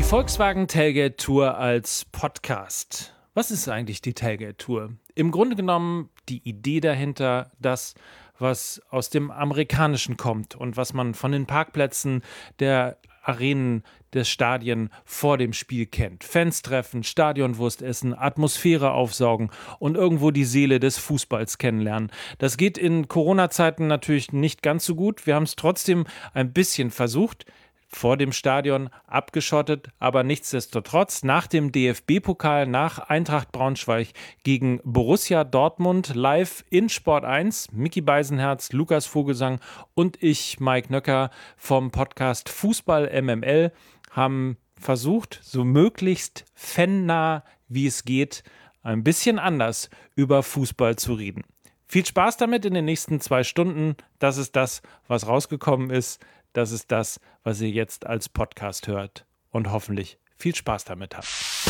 Volkswagen Tailgate Tour als Podcast. Was ist eigentlich die Tailgate Tour? Im Grunde genommen die Idee dahinter, das, was aus dem Amerikanischen kommt und was man von den Parkplätzen der Arenen, des Stadien vor dem Spiel kennt. Fans treffen, Stadionwurst essen, Atmosphäre aufsaugen und irgendwo die Seele des Fußballs kennenlernen. Das geht in Corona-Zeiten natürlich nicht ganz so gut. Wir haben es trotzdem ein bisschen versucht. Vor dem Stadion abgeschottet, aber nichtsdestotrotz nach dem DFB-Pokal, nach Eintracht Braunschweig gegen Borussia Dortmund live in Sport 1, Micky Beisenherz, Lukas Vogelsang und ich, Mike Nöcker vom Podcast Fußball MML, haben versucht, so möglichst fannah wie es geht, ein bisschen anders über Fußball zu reden. Viel Spaß damit in den nächsten 2 Stunden. Das ist das, was rausgekommen ist. Das ist das, was ihr jetzt als Podcast hört und hoffentlich viel Spaß damit habt.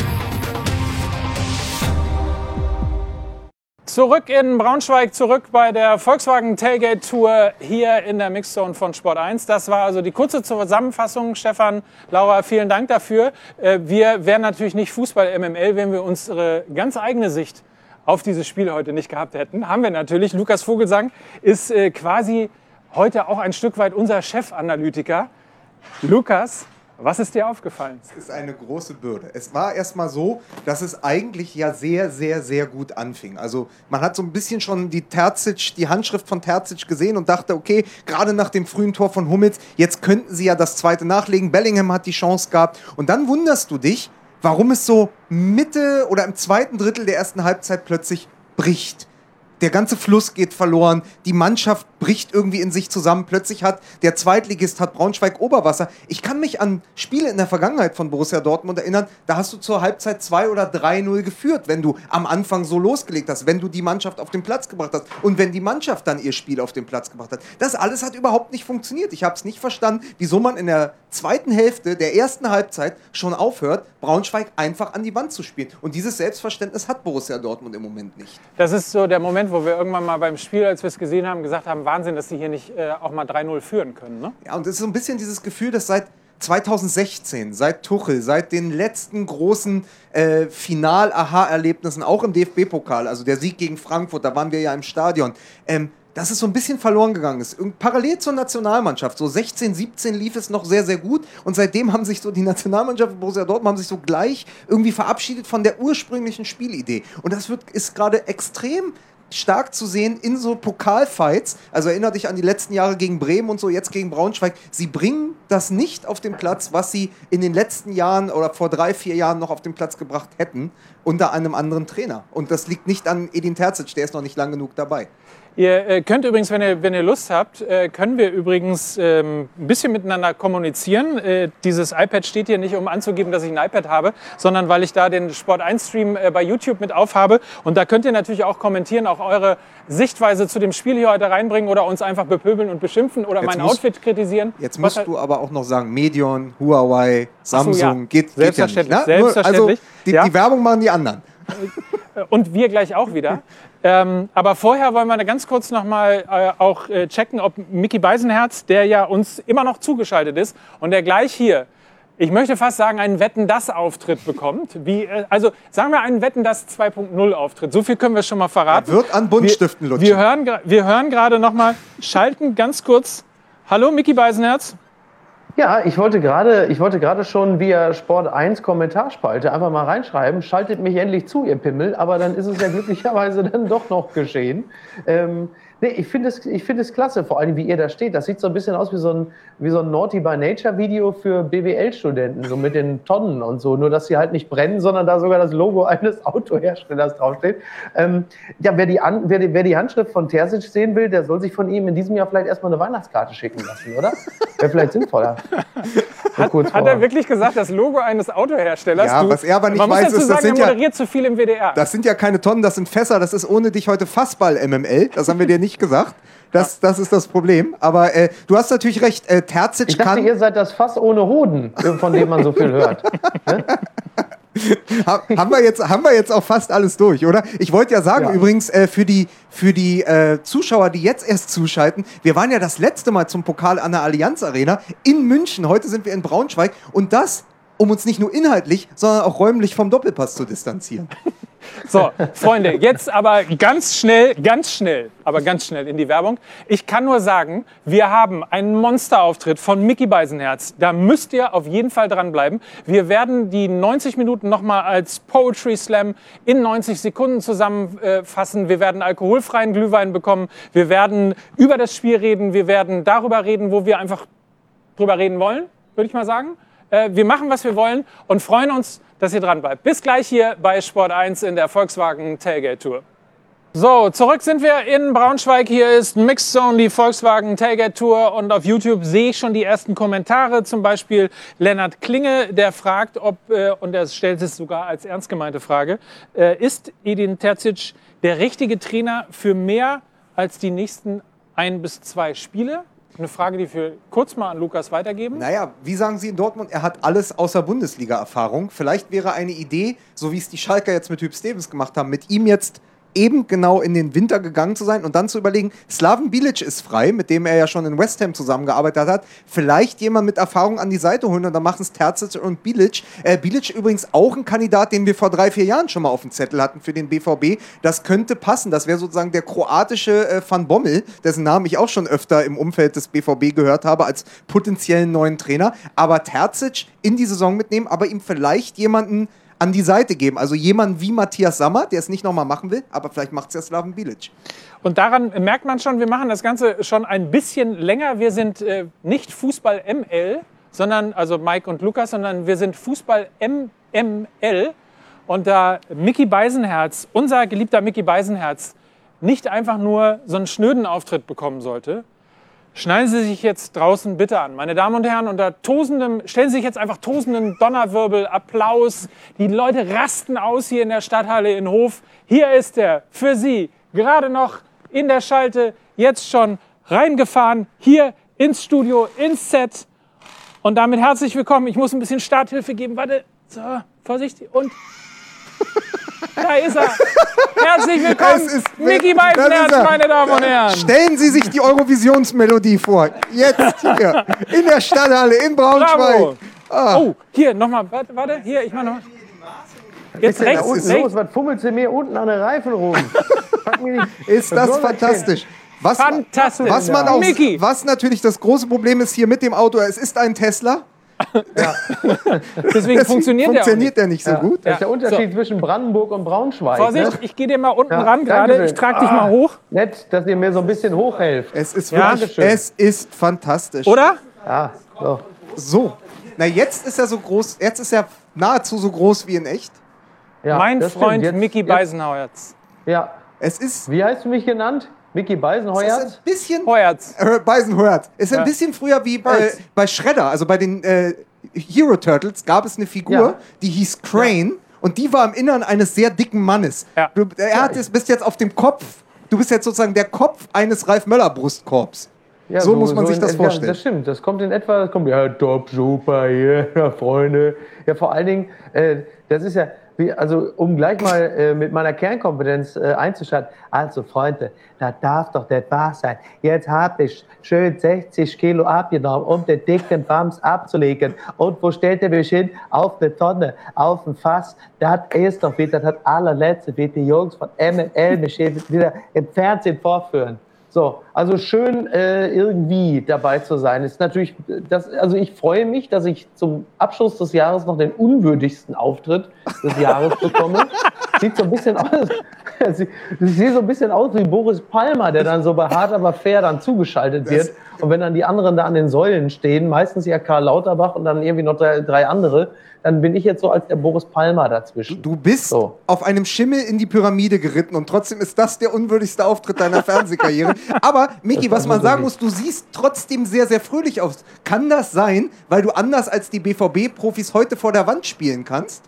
Zurück in Braunschweig, zurück bei der Volkswagen Tailgate Tour hier in der Mixzone von Sport 1. Das war also die kurze Zusammenfassung. Stefan, Laura, vielen Dank dafür. Wir wären natürlich nicht Fußball MML, wenn wir unsere ganz eigene Sicht auf dieses Spiel heute nicht gehabt hätten. Haben wir natürlich. Lukas Vogelsang ist quasi heute auch ein Stück weit unser Chefanalytiker. Lukas, was ist dir aufgefallen? Es ist eine große Bürde. Es war erstmal so, dass es eigentlich ja sehr, sehr, sehr gut anfing. Also man hat so ein bisschen schon die Handschrift von Terzic gesehen und dachte, okay, gerade nach dem frühen Tor von Hummels, jetzt könnten sie ja das zweite nachlegen. Bellingham hat die Chance gehabt. Und dann wunderst du dich, warum es so Mitte oder im zweiten Drittel der ersten Halbzeit plötzlich bricht. Der ganze Fluss geht verloren, die Mannschaft bricht irgendwie in sich zusammen. Plötzlich hat der Zweitligist Braunschweig Oberwasser. Ich kann mich an Spiele in der Vergangenheit von Borussia Dortmund erinnern, da hast du zur Halbzeit 2 oder 3-0 geführt, wenn du am Anfang so losgelegt hast, wenn du die Mannschaft auf den Platz gebracht hast und wenn die Mannschaft dann ihr Spiel auf den Platz gebracht hat. Das alles hat überhaupt nicht funktioniert. Ich habe es nicht verstanden, wieso man in der zweiten Hälfte der ersten Halbzeit schon aufhört, Braunschweig einfach an die Wand zu spielen. Und dieses Selbstverständnis hat Borussia Dortmund im Moment nicht. Das ist so der Moment, wo wir irgendwann mal beim Spiel, als wir es gesehen haben, gesagt haben, Wahnsinn, dass sie hier nicht auch mal 3-0 führen können. Ne? Ja, und es ist so ein bisschen dieses Gefühl, dass seit 2016, seit Tuchel, seit den letzten großen Final-Aha-Erlebnissen, auch im DFB-Pokal, also der Sieg gegen Frankfurt, da waren wir ja im Stadion, dass es so ein bisschen verloren gegangen ist. Parallel zur Nationalmannschaft, so 16, 17 lief es noch sehr, sehr gut und seitdem haben sich so die Nationalmannschaft und Borussia Dortmund haben sich so gleich irgendwie verabschiedet von der ursprünglichen Spielidee. Und das ist gerade extrem stark zu sehen in so Pokalfights. Also erinnere dich an die letzten Jahre gegen Bremen und so, jetzt gegen Braunschweig. Sie bringen das nicht auf den Platz, was sie in den letzten Jahren oder vor 3-4 Jahren noch auf den Platz gebracht hätten, unter einem anderen Trainer. Und das liegt nicht an Edin Terzic, der ist noch nicht lang genug dabei. Ihr könnt übrigens, wenn ihr Lust habt, können wir übrigens ein bisschen miteinander kommunizieren. Dieses iPad steht hier nicht, um anzugeben, dass ich ein iPad habe, sondern weil ich da den Sport1-Stream bei YouTube mit aufhabe. Und da könnt ihr natürlich auch kommentieren, auch eure Sichtweise zu dem Spiel hier heute reinbringen oder uns einfach bepöbeln und beschimpfen oder mein Outfit kritisieren. Jetzt musst du aber auch noch sagen, Medion, Huawei, Samsung, so, ja. geht Selbstverständlich, ja nicht. Ne? Selbstverständlich. Also die Werbung machen die anderen. Und wir gleich auch wieder. Aber vorher wollen wir ganz kurz noch mal auch checken, ob Micky Beisenherz, der ja uns immer noch zugeschaltet ist und der gleich hier, ich möchte fast sagen, einen Wetten-Das-Auftritt bekommt. Also sagen wir einen Wetten-Das 2.0-Auftritt. So viel können wir schon mal verraten. Er wird an Buntstiften lutschen. Wir hören gerade noch mal, schalten ganz kurz. Hallo Micky Beisenherz. Ja, ich wollte gerade schon via Sport 1 Kommentarspalte einfach mal reinschreiben, schaltet mich endlich zu, ihr Pimmel, aber dann ist es ja glücklicherweise dann doch noch geschehen. Nee, ich finde es klasse, vor allem wie ihr da steht. Das sieht so ein bisschen aus wie so ein Naughty by Nature Video für BWL-Studenten, so mit den Tonnen und so. Nur, dass sie halt nicht brennen, sondern da sogar das Logo eines Autoherstellers draufsteht. Ja, wer die Handschrift von Terzic sehen will, der soll sich von ihm in diesem Jahr vielleicht erstmal eine Weihnachtskarte schicken lassen, oder? Wäre vielleicht sinnvoller. Hat er wirklich gesagt, das Logo eines Autoherstellers? Ja, was er aber nicht weiß, ist, das sind er moderiert zu viel im WDR. Das sind ja keine Tonnen, das sind Fässer. Das ist ohne dich heute Fassball-MML. Das haben wir dir nicht gesagt. Das ist das Problem. Aber du hast natürlich recht. Terzic ich dachte, ihr seid das Fass ohne Hoden, von dem man so viel hört. Ne? haben wir jetzt auch fast alles durch, oder? Ich wollte ja sagen, übrigens, für die Zuschauer, die jetzt erst zuschalten, wir waren ja das letzte Mal zum Pokal an der Allianz Arena in München. Heute sind wir in Braunschweig. Und das um uns nicht nur inhaltlich, sondern auch räumlich vom Doppelpass zu distanzieren. So, Freunde, jetzt aber ganz schnell in die Werbung. Ich kann nur sagen, wir haben einen Monsterauftritt von Micky Beisenherz. Da müsst ihr auf jeden Fall dranbleiben. Wir werden die 90 Minuten nochmal als Poetry Slam in 90 Sekunden zusammenfassen. Wir werden alkoholfreien Glühwein bekommen. Wir werden über das Spiel reden. Wir werden darüber reden, wo wir einfach drüber reden wollen, würde ich mal sagen. Wir machen, was wir wollen und freuen uns, dass ihr dran bleibt. Bis gleich hier bei Sport 1 in der Volkswagen Tailgate Tour. So, zurück sind wir in Braunschweig. Hier ist Mixed Zone, die Volkswagen Tailgate Tour. Und auf YouTube sehe ich schon die ersten Kommentare. Zum Beispiel Lennart Klinge, der fragt, ob, und er stellt es sogar als ernst gemeinte Frage, ist Edin Terzic der richtige Trainer für mehr als die nächsten 1 bis 2 Spiele? Eine Frage, die wir kurz mal an Lukas weitergeben. Naja, wie sagen Sie in Dortmund, er hat alles außer Bundesliga-Erfahrung. Vielleicht wäre eine Idee, so wie es die Schalker jetzt mit Hüb Stevens gemacht haben, mit ihm jetzt eben genau in den Winter gegangen zu sein und dann zu überlegen, Slaven Bilic ist frei, mit dem er ja schon in West Ham zusammengearbeitet hat, vielleicht jemand mit Erfahrung an die Seite holen und dann machen es Terzic und Bilic. Bilic übrigens auch ein Kandidat, den wir vor 3-4 Jahren schon mal auf dem Zettel hatten für den BVB. Das könnte passen. Das wäre sozusagen der kroatische Van Bommel, dessen Namen ich auch schon öfter im Umfeld des BVB gehört habe, als potenziellen neuen Trainer. Aber Terzic in die Saison mitnehmen, aber ihm vielleicht jemanden an die Seite geben. Also jemand wie Matthias Sammer, der es nicht nochmal machen will, aber vielleicht macht es ja Slaven Bilic. Und daran merkt man schon, wir machen das Ganze schon ein bisschen länger. Wir sind nicht Fußball ML, sondern, also Mike und Lukas, sondern wir sind Fußball MML. Und da Micky Beisenherz, unser geliebter Micky Beisenherz, nicht einfach nur so einen schnöden Auftritt bekommen sollte, schneiden Sie sich jetzt draußen bitte an. Meine Damen und Herren, unter stellen Sie sich jetzt einfach tosenden Donnerwirbel, Applaus. Die Leute rasten aus hier in der Stadthalle in Hof. Hier ist er für Sie, gerade noch in der Schalte, jetzt schon reingefahren, hier ins Studio, ins Set. Und damit herzlich willkommen. Ich muss ein bisschen Starthilfe geben. Warte, so, vorsichtig und... Da ist er. Herzlich willkommen, Micky Beisenherz, meine Damen und Herren. Stellen Sie sich die Eurovisionsmelodie vor. Jetzt hier, in der Stadthalle, in Braunschweig. Bravo. Ah. Oh, hier, nochmal, warte, hier, ich mach nochmal. Jetzt rechts, da unten los, was fummelt sie mir unten an den Reifen rum? Ist das fantastisch. Fantastisch. Was natürlich das große Problem ist hier mit dem Auto, es ist ein Tesla. Ja. Deswegen funktioniert der nicht so gut. Das ist der Unterschied zwischen Brandenburg und Braunschweig. Vorsicht, ne? Ich gehe dir mal unten ran gerade. Ich trage dich mal hoch. Nett, dass ihr mir so ein bisschen hochhelft. Es ist wirklich, es ist fantastisch. Oder? Ja, so. Na, jetzt ist er so groß, jetzt ist er nahezu so groß wie in echt. Ja, mein Freund Micky Beisenherz. Ja. Es ist... Wie hast du mich genannt? Micky Beisenherz? Es ist ein bisschen... Heuerz. Beisenherz. Es ist ein bisschen früher wie bei Shredder. Also bei den Hero Turtles gab es eine Figur, die hieß Crane. Und die war im Innern eines sehr dicken Mannes. Ja. Bist jetzt auf dem Kopf. Du bist jetzt sozusagen der Kopf eines Ralf Möller Brustkorbs. Ja, so muss man sich das vorstellen. Das stimmt, das kommt in etwa, das kommt ja top, super, yeah, Freunde. Ja, vor allen Dingen, das ist ja, also um gleich mal mit meiner Kernkompetenz einzuschalten. Also Freunde, das darf doch nicht wahr sein. Jetzt habe ich schön 60 Kilo abgenommen, um den dicken Bams abzulegen. Und wo stellt ihr mich hin? Auf eine Tonne, auf ein Fass. Das ist doch wieder das allerletzte, wie die Jungs von MML mich wieder im Fernsehen vorführen. So, also schön irgendwie dabei zu sein. Ist natürlich, also ich freue mich, dass ich zum Abschluss des Jahres noch den unwürdigsten Auftritt des Jahres bekomme. Sieht so ein bisschen aus, sieht so ein bisschen aus wie Boris Palmer, der dann so bei Hart aber fair dann zugeschaltet wird. Und wenn dann die anderen da an den Säulen stehen, meistens ja Karl Lauterbach und dann irgendwie noch drei andere, dann bin ich jetzt so als der Boris Palmer dazwischen. Du bist auf einem Schimmel in die Pyramide geritten und trotzdem ist das der unwürdigste Auftritt deiner Fernsehkarriere. Aber, Micky, was man sagen muss, du siehst trotzdem sehr, sehr fröhlich aus. Kann das sein, weil du anders als die BVB-Profis heute vor der Wand spielen kannst?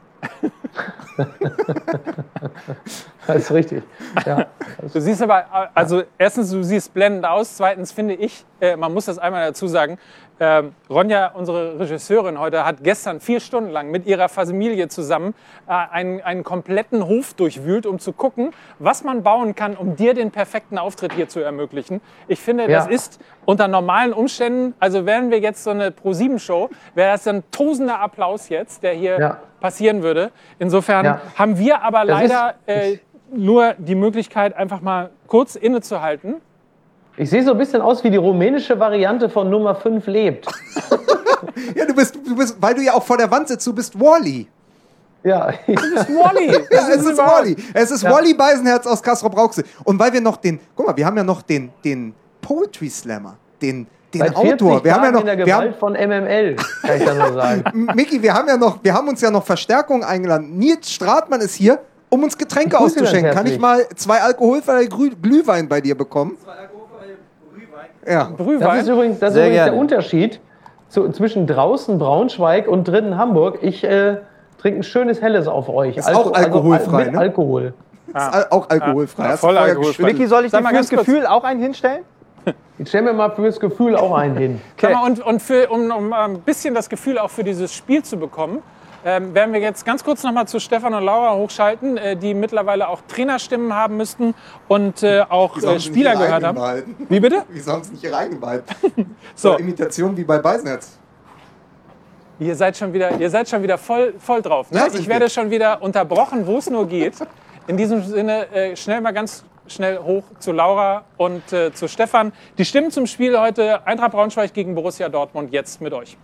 Das ist richtig. Ja. Du siehst aber, also erstens, du siehst blendend aus. Zweitens finde ich, man muss das einmal dazu sagen, Ronja, unsere Regisseurin heute, hat gestern 4 Stunden lang mit ihrer Familie zusammen einen kompletten Hof durchwühlt, um zu gucken, was man bauen kann, um dir den perfekten Auftritt hier zu ermöglichen. Ich finde, das ist unter normalen Umständen, also wären wir jetzt so eine Pro7-Show, wäre das ein tosender Applaus jetzt, der hier passieren würde. Insofern haben wir aber leider nur die Möglichkeit, einfach mal kurz innezuhalten. Ich sehe so ein bisschen aus wie die rumänische Variante von Nummer 5 lebt. Ja, du bist, weil du ja auch vor der Wand sitzt, du bist Wall-E. Ja. Du bist Wall-E. Ja, es ist Wall-E. Es ist Wall-E Beisenherz aus Castrop-Rauxel. Und weil wir noch wir haben ja noch den Poetry Slammer, den Autor. Wir haben ja noch in der Gewalt von MML, kann ich da nur sagen. Micky, wir haben uns ja noch Verstärkung eingeladen. Nils Stratmann ist hier, um uns Getränke auszuschenken. Kann ich mal 2 alkoholfreie Glühwein bei dir bekommen? 2 alkoholfreie Brühwein. Ja. Brühwein. Das ist übrigens der Unterschied zwischen draußen Braunschweig und drinnen Hamburg. Ich trinke ein schönes Helles auf euch. Ist auch alkoholfrei, mit ne? Alkohol. Ist auch alkoholfrei. Ja, voll alkoholfrei. Micky, soll ich dir fürs Gefühl auch einen hinstellen? Ich stelle mir mal fürs Gefühl auch einen hin. Okay. Um ein bisschen das Gefühl auch für dieses Spiel zu bekommen, werden wir jetzt ganz kurz noch mal zu Stefan und Laura hochschalten, die mittlerweile auch Trainerstimmen haben müssten und auch Spieler gehört haben. Wie bitte? Wieso haben sie nicht ihre eigenen behalten? So. Imitation wie bei Beisenherz. Ihr seid schon wieder voll drauf. Ne? Ja, Ich werde schon wieder unterbrochen, wo es nur geht. In diesem Sinne ganz schnell hoch zu Laura und zu Stefan. Die Stimmen zum Spiel heute Eintracht Braunschweig gegen Borussia Dortmund jetzt mit euch.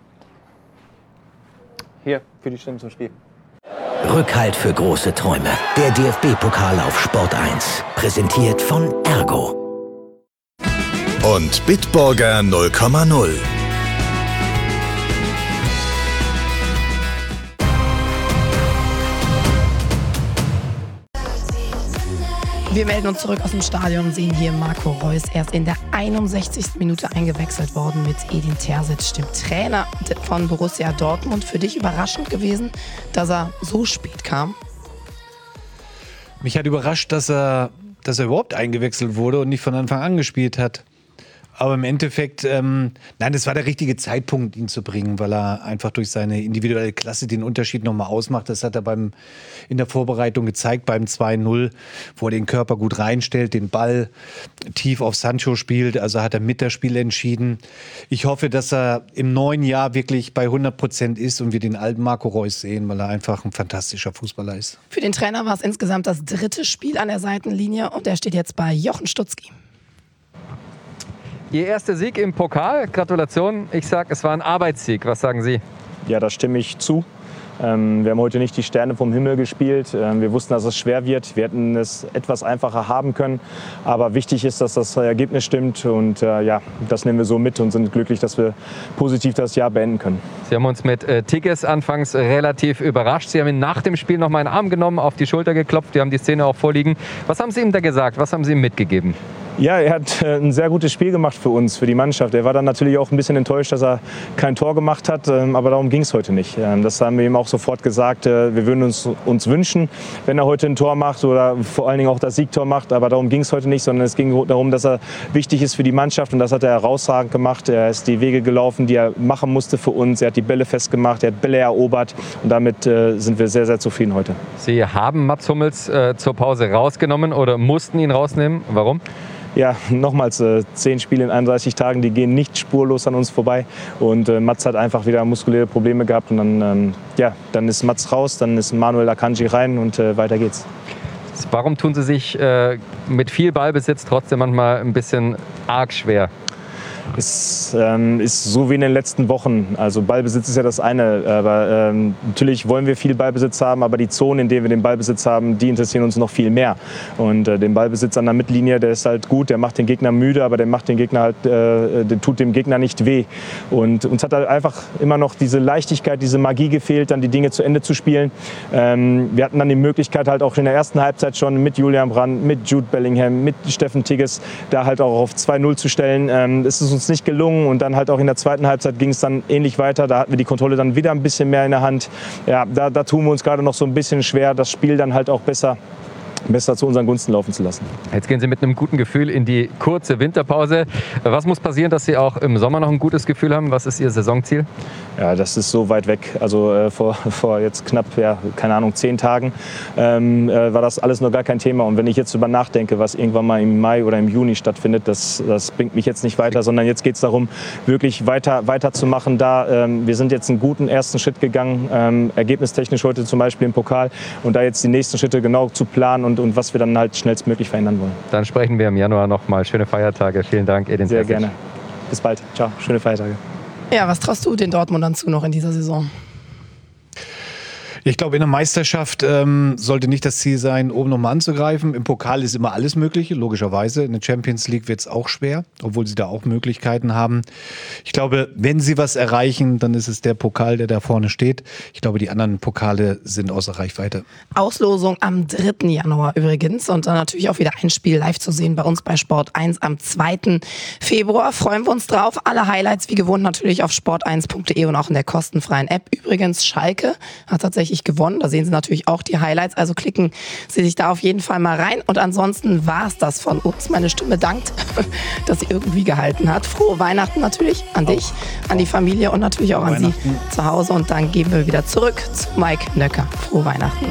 Hier, für die Stimmen zum Spiel. Rückhalt für große Träume. Der DFB-Pokal auf Sport 1. Präsentiert von Ergo. Und Bitburger 0,0. Wir melden uns zurück aus dem Stadion und sehen hier Marco Reus. Er ist in der 61. Minute eingewechselt worden mit Edin Terzic, dem Trainer von Borussia Dortmund. Für dich überraschend gewesen, dass er so spät kam? Mich hat überrascht, dass er überhaupt eingewechselt wurde und nicht von Anfang an gespielt hat. Aber im Endeffekt, das war der richtige Zeitpunkt, ihn zu bringen, weil er einfach durch seine individuelle Klasse den Unterschied nochmal ausmacht. Das hat er in der Vorbereitung gezeigt, beim 2-0, wo er den Körper gut reinstellt, den Ball tief auf Sancho spielt. Also hat er mit das Spiel entschieden. Ich hoffe, dass er im neuen Jahr wirklich bei 100% ist und wir den alten Marco Reus sehen, weil er einfach ein fantastischer Fußballer ist. Für den Trainer war es insgesamt das 3. Spiel an der Seitenlinie und er steht jetzt bei Jochen Stutzki. Ihr erster Sieg im Pokal, Gratulation. Ich sage, es war ein Arbeitssieg. Was sagen Sie? Ja, da stimme ich zu. Wir haben heute nicht die Sterne vom Himmel gespielt. Wir wussten, dass es schwer wird. Wir hätten es etwas einfacher haben können. Aber wichtig ist, dass das Ergebnis stimmt. Und das nehmen wir so mit und sind glücklich, dass wir positiv das Jahr beenden können. Sie haben uns mit Tigges anfangs relativ überrascht. Sie haben ihn nach dem Spiel noch mal einen Arm genommen, auf die Schulter geklopft. Wir haben die Szene auch vorliegen. Was haben Sie ihm da gesagt? Was haben Sie ihm mitgegeben? Ja, er hat ein sehr gutes Spiel gemacht für uns, für die Mannschaft. Er war dann natürlich auch ein bisschen enttäuscht, dass er kein Tor gemacht hat, aber darum ging es heute nicht. Das haben wir ihm auch sofort gesagt. Wir würden uns wünschen, wenn er heute ein Tor macht oder vor allen Dingen auch das Siegtor macht, aber darum ging es heute nicht, sondern es ging darum, dass er wichtig ist für die Mannschaft und das hat er herausragend gemacht. Er ist die Wege gelaufen, die er machen musste für uns. Er hat die Bälle festgemacht, er hat Bälle erobert und damit sind wir sehr, sehr zufrieden heute. Sie haben Mats Hummels zur Pause rausgenommen oder mussten ihn rausnehmen. Warum? Ja, nochmals 10 Spiele in 31 Tagen, die gehen nicht spurlos an uns vorbei. Und Mats hat einfach wieder muskuläre Probleme gehabt. Und dann ist Mats raus, dann ist Manuel Akanji rein und weiter geht's. Warum tun Sie sich mit viel Ballbesitz trotzdem manchmal ein bisschen arg schwer? Es ist so wie in den letzten Wochen. Also Ballbesitz ist ja das eine, aber natürlich wollen wir viel Ballbesitz haben, aber die Zonen, in denen wir den Ballbesitz haben, die interessieren uns noch viel mehr. Und den Ballbesitz an der Mittellinie, der ist halt gut, der macht den Gegner müde, aber der macht den Gegner halt, der tut dem Gegner nicht weh. Und uns hat halt einfach immer noch diese Leichtigkeit, diese Magie gefehlt, dann die Dinge zu Ende zu spielen. Wir hatten dann die Möglichkeit halt auch in der ersten Halbzeit schon mit Julian Brandt, mit Jude Bellingham, mit Steffen Tigges, da halt auch auf 2-0 zu stellen. Es ist uns nicht gelungen und dann halt auch in der zweiten Halbzeit ging es dann ähnlich weiter. Da hatten wir die Kontrolle dann wieder ein bisschen mehr in der Hand. Ja, da tun wir uns gerade noch so ein bisschen schwer, das Spiel dann halt auch besser besser zu unseren Gunsten laufen zu lassen. Jetzt gehen Sie mit einem guten Gefühl in die kurze Winterpause. Was muss passieren, dass Sie auch im Sommer noch ein gutes Gefühl haben? Was ist Ihr Saisonziel? Ja, das ist so weit weg. Also vor jetzt knapp, keine Ahnung, 10 Tagen war das alles noch gar kein Thema. Und wenn ich jetzt darüber nachdenke, was irgendwann mal im Mai oder im Juni stattfindet, das bringt mich jetzt nicht weiter, sondern jetzt geht es darum, wirklich weiter zu machen. Wir sind jetzt einen guten ersten Schritt gegangen, ergebnistechnisch heute zum Beispiel im Pokal. Und da jetzt die nächsten Schritte genau zu planen und was wir dann halt schnellstmöglich verändern wollen. Dann sprechen wir im Januar noch mal. Schöne Feiertage. Vielen Dank, Edin Sehr Terzic. gerne. Bis bald. Ciao. Schöne Feiertage. Ja, was traust du den Dortmundern zu noch in dieser Saison? Ich glaube, in der Meisterschaft sollte nicht das Ziel sein, oben nochmal anzugreifen. Im Pokal ist immer alles Mögliche, logischerweise. In der Champions League wird es auch schwer, obwohl sie da auch Möglichkeiten haben. Ich glaube, wenn sie was erreichen, dann ist es der Pokal, der da vorne steht. Ich glaube, die anderen Pokale sind außer Reichweite. Auslosung am 3. Januar übrigens und dann natürlich auch wieder ein Spiel live zu sehen bei uns bei Sport 1 am 2. Februar. Freuen wir uns drauf. Alle Highlights wie gewohnt natürlich auf sport1.de und auch in der kostenfreien App. Übrigens, Schalke hat tatsächlich gewonnen. Da sehen Sie natürlich auch die Highlights. Also klicken Sie sich da auf jeden Fall mal rein. Und ansonsten war es das von uns. Meine Stimme dankt, dass sie irgendwie gehalten hat. Frohe Weihnachten natürlich an dich, an die Familie und natürlich auch an Sie zu Hause. Und dann gehen wir wieder zurück zu Mike Nöcker. Frohe Weihnachten.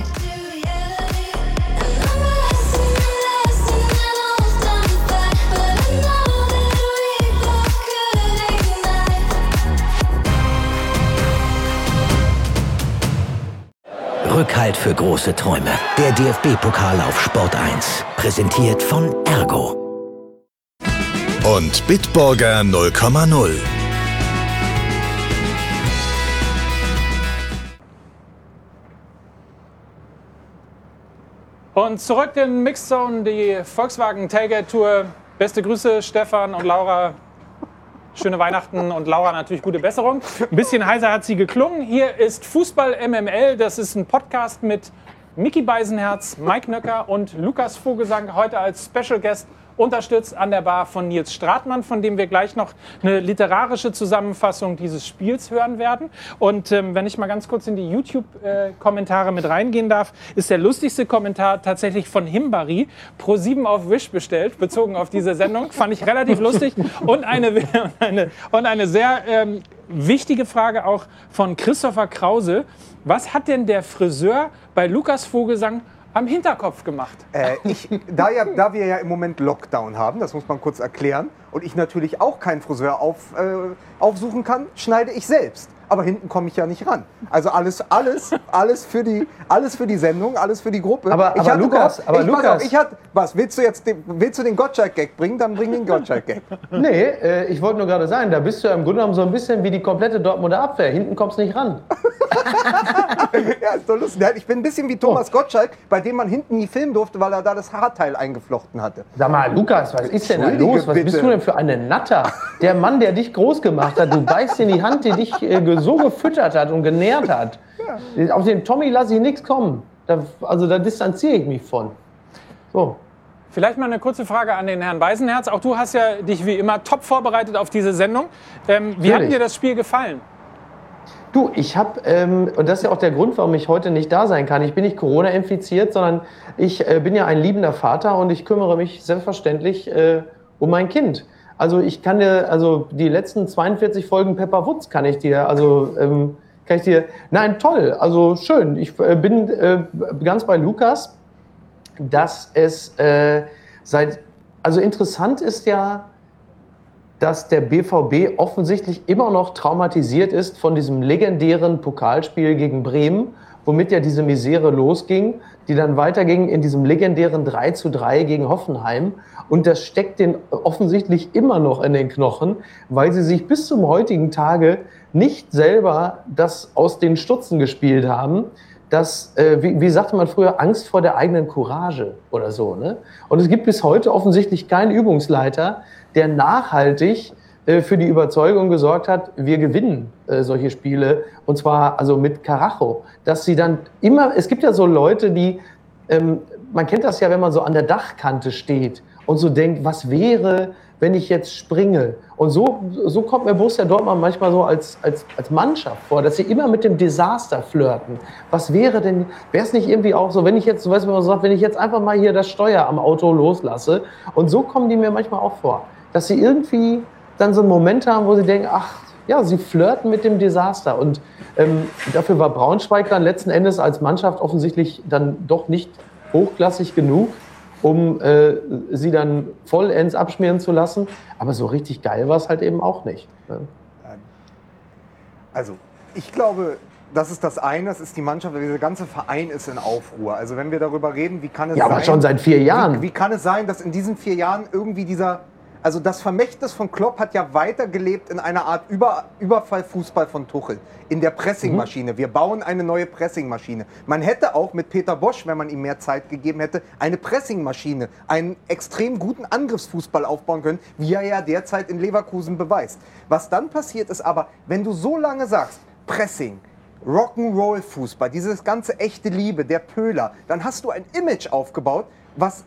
Rückhalt für große Träume. Der DFB-Pokal auf Sport 1. Präsentiert von Ergo. Und Bitburger 0,0. Und zurück in Mixzone, die Volkswagen Tailgate Tour. Beste Grüße, Stefan und Laura. Schöne Weihnachten und Laura natürlich gute Besserung. Ein bisschen heiser hat sie geklungen. Hier ist Fußball MML. Das ist ein Podcast mit Micky Beisenherz, Mike Nöcker und Lukas Vogelsang. Heute als Special Guest unterstützt an der Bar von Nils Stratmann, von dem wir gleich noch eine literarische Zusammenfassung dieses Spiels hören werden. Und wenn ich mal ganz kurz in die YouTube-Kommentare mit reingehen darf, ist der lustigste Kommentar tatsächlich von Himbari, Pro7 auf Wish bestellt, bezogen auf diese Sendung. Fand ich relativ lustig. Und eine sehr wichtige Frage auch von Christopher Krause. Was hat denn der Friseur bei Lukas Vogelsang am Hinterkopf gemacht? Da wir ja im Moment Lockdown haben, das muss man kurz erklären, und ich natürlich auch keinen Friseur aufsuchen kann, schneide ich selbst. Aber hinten komme ich ja nicht ran. Also alles für die Sendung, alles für die Gruppe. Aber Lukas, willst du den Gottschalk-Gag bringen? Dann bring den Gottschalk-Gag. Nee, ich wollte nur gerade sagen, da bist du ja im Grunde genommen so ein bisschen wie die komplette Dortmunder Abwehr. Hinten kommst du nicht ran. Ja, ist doch lustig. Ich bin ein bisschen wie Thomas Gottschalk, bei dem man hinten nie filmen durfte, weil er da das Haarteil eingeflochten hatte. Sag mal, Lukas, was ist denn da los? Was bist du denn für eine Natter? Der Mann, der dich groß gemacht hat, du beißt in die Hand, die dich so gefüttert hat und genährt hat. Ja. Auf den Tommy lasse ich nichts kommen. Da distanziere ich mich von. So. Vielleicht mal eine kurze Frage an den Herrn Beisenherz. Auch du hast ja dich wie immer top vorbereitet auf diese Sendung. Wie hat dir das Spiel gefallen? Du, ich habe, und das ist ja auch der Grund, warum ich heute nicht da sein kann. Ich bin nicht Corona-infiziert, sondern ich bin ja ein liebender Vater und ich kümmere mich selbstverständlich um mein Kind. Also ich kann dir, die letzten 42 Folgen Pepper Woods kann ich dir, nein, toll, also schön. Ich bin ganz bei Lukas, dass es interessant ist ja, dass der BVB offensichtlich immer noch traumatisiert ist von diesem legendären Pokalspiel gegen Bremen, womit ja diese Misere losging, die dann weiterging in diesem legendären 3:3 gegen Hoffenheim. Und das steckt denen offensichtlich immer noch in den Knochen, weil sie sich bis zum heutigen Tage nicht selber das aus den Stutzen gespielt haben. Das, wie sagte man früher, Angst vor der eigenen Courage oder so. Ne? Und es gibt bis heute offensichtlich keinen Übungsleiter, der nachhaltig für die Überzeugung gesorgt hat, wir gewinnen solche Spiele. Und zwar mit Karacho. Dass sie dann immer, es gibt ja so Leute, die, man kennt das ja, wenn man so an der Dachkante steht und so denkt, was wäre, wenn ich jetzt springe? Und so kommt mir Borussia Dortmund manchmal so als Mannschaft vor, dass sie immer mit dem Desaster flirten. Was wäre denn, wäre es nicht irgendwie auch so, wenn ich jetzt, weißt du, was man sagt, wenn ich jetzt einfach mal hier das Steuer am Auto loslasse, und so kommen die mir manchmal auch vor, dass sie irgendwie dann so einen Moment haben, wo sie denken, ach ja, sie flirten mit dem Desaster. Und dafür war Braunschweig dann letzten Endes als Mannschaft offensichtlich dann doch nicht hochklassig genug, um sie dann vollends abschmieren zu lassen. Aber so richtig geil war es halt eben auch nicht. Ne? Also, ich glaube, das ist das eine, das ist die Mannschaft, dieser ganze Verein ist in Aufruhr. Also wenn wir darüber reden, wie kann es sein... Ja, aber schon seit 4 Jahren. Wie kann es sein, dass in diesen 4 Jahren irgendwie also das Vermächtnis von Klopp hat ja weitergelebt in einer Art Überfallfußball von Tuchel. In der Pressingmaschine. Wir bauen eine neue Pressingmaschine. Man hätte auch mit Peter Bosch, wenn man ihm mehr Zeit gegeben hätte, eine Pressingmaschine, einen extrem guten Angriffsfußball aufbauen können, wie er ja derzeit in Leverkusen beweist. Was dann passiert ist aber, wenn du so lange sagst, Pressing, Rock'n'Roll-Fußball, dieses ganze echte Liebe, der Pöhler, dann hast du ein Image aufgebaut, was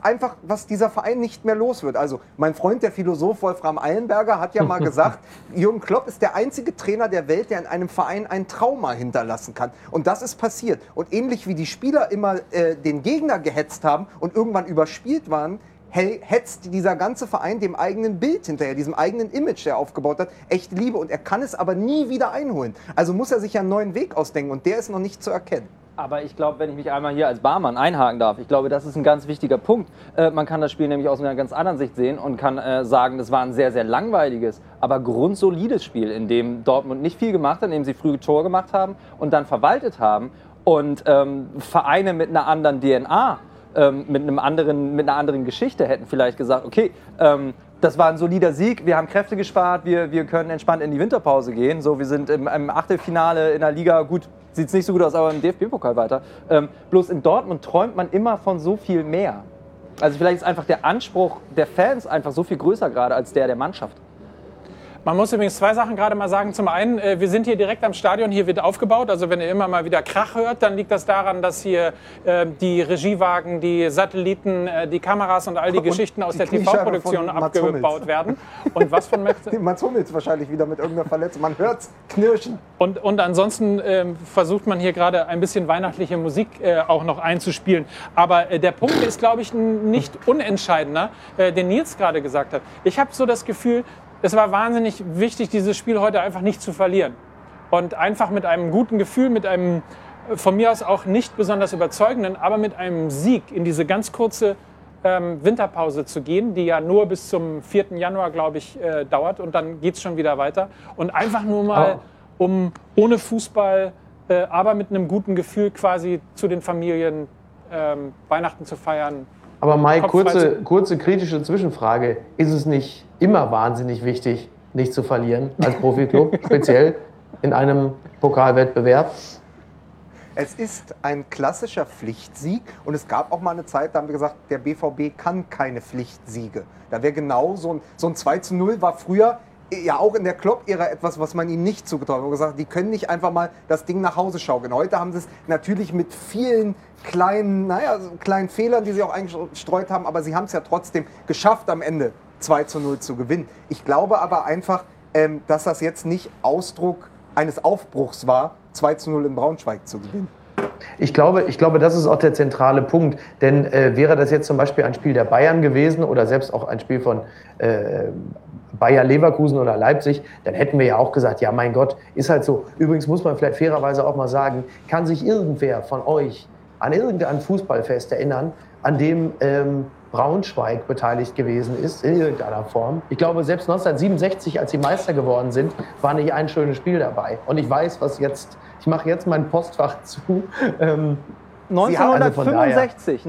dieser Verein nicht mehr los wird. Also mein Freund, der Philosoph Wolfram Eilenberger, hat ja mal gesagt, Jürgen Klopp ist der einzige Trainer der Welt, der in einem Verein ein Trauma hinterlassen kann. Und das ist passiert. Und ähnlich wie die Spieler immer den Gegner gehetzt haben und irgendwann überspielt waren, hetzt dieser ganze Verein dem eigenen Bild hinterher, diesem eigenen Image, der er aufgebaut hat, echte Liebe. Und er kann es aber nie wieder einholen. Also muss er sich ja einen neuen Weg ausdenken und der ist noch nicht zu erkennen. Aber ich glaube, wenn ich mich einmal hier als Barmann einhaken darf, ich glaube, das ist ein ganz wichtiger Punkt. Man kann das Spiel nämlich aus einer ganz anderen Sicht sehen und kann sagen, das war ein sehr, sehr langweiliges, aber grundsolides Spiel, in dem Dortmund nicht viel gemacht hat, in dem sie früh Tor gemacht haben und dann verwaltet haben. Und Vereine mit einer anderen DNA, mit einer anderen Geschichte hätten vielleicht gesagt, okay, das war ein solider Sieg, wir haben Kräfte gespart, wir können entspannt in die Winterpause gehen. So, wir sind im Achtelfinale in der Liga, gut, sieht es nicht so gut aus, aber im DFB-Pokal weiter. Bloß in Dortmund träumt man immer von so viel mehr. Also vielleicht ist einfach der Anspruch der Fans einfach so viel größer gerade als der Mannschaft. Man muss übrigens 2 Sachen gerade mal sagen. Zum einen, wir sind hier direkt am Stadion, hier wird aufgebaut. Also wenn ihr immer mal wieder Krach hört, dann liegt das daran, dass hier die Regiewagen, die Satelliten, die Kameras und all die Geschichten aus der TV-Produktion abgebaut werden. Und was von Mats Hummels wahrscheinlich wieder mit irgendeiner Verletzung. Man hört's knirschen. Und ansonsten versucht man hier gerade ein bisschen weihnachtliche Musik auch noch einzuspielen. Aber der Punkt ist, glaube ich, nicht unentscheidender, den Nils gerade gesagt hat. Ich habe so das Gefühl, es war wahnsinnig wichtig, dieses Spiel heute einfach nicht zu verlieren. Und einfach mit einem guten Gefühl, mit einem von mir aus auch nicht besonders überzeugenden, aber mit einem Sieg in diese ganz kurze Winterpause zu gehen, die ja nur bis zum 4. Januar, glaube ich, dauert. Und dann geht es schon wieder weiter. Und einfach nur mal, ohne Fußball, aber mit einem guten Gefühl quasi zu den Familien Weihnachten zu feiern. Aber Mike, kurze kritische Zwischenfrage. Ist es nicht immer wahnsinnig wichtig, nicht zu verlieren als Profiklub, speziell in einem Pokalwettbewerb? Es ist ein klassischer Pflichtsieg und es gab auch mal eine Zeit, da haben wir gesagt, der BVB kann keine Pflichtsiege. Da wäre genau so ein 2:0 war früher ja auch in der Klopp-Ära etwas, was man ihnen nicht zugetraut hat. Wir haben gesagt, die können nicht einfach mal das Ding nach Hause schaukeln. Heute haben sie es natürlich mit vielen kleinen Fehlern, die sie auch eingestreut haben, aber sie haben es ja trotzdem geschafft, am Ende 2:0 zu gewinnen. Ich glaube aber einfach, dass das jetzt nicht Ausdruck eines Aufbruchs war, 2:0 in Braunschweig zu gewinnen. Ich glaube, das ist auch der zentrale Punkt. Denn wäre das jetzt zum Beispiel ein Spiel der Bayern gewesen oder selbst auch ein Spiel von Bayer Leverkusen oder Leipzig, dann hätten wir ja auch gesagt, ja mein Gott, ist halt so. Übrigens muss man vielleicht fairerweise auch mal sagen, kann sich irgendwer von euch an irgendein Fußballfest erinnern, an dem Braunschweig beteiligt gewesen ist, in irgendeiner Form. Ich glaube, selbst 1967, als sie Meister geworden sind, war nicht ein schönes Spiel dabei. Und ich weiß, ich mache jetzt mein Postfach zu. 1965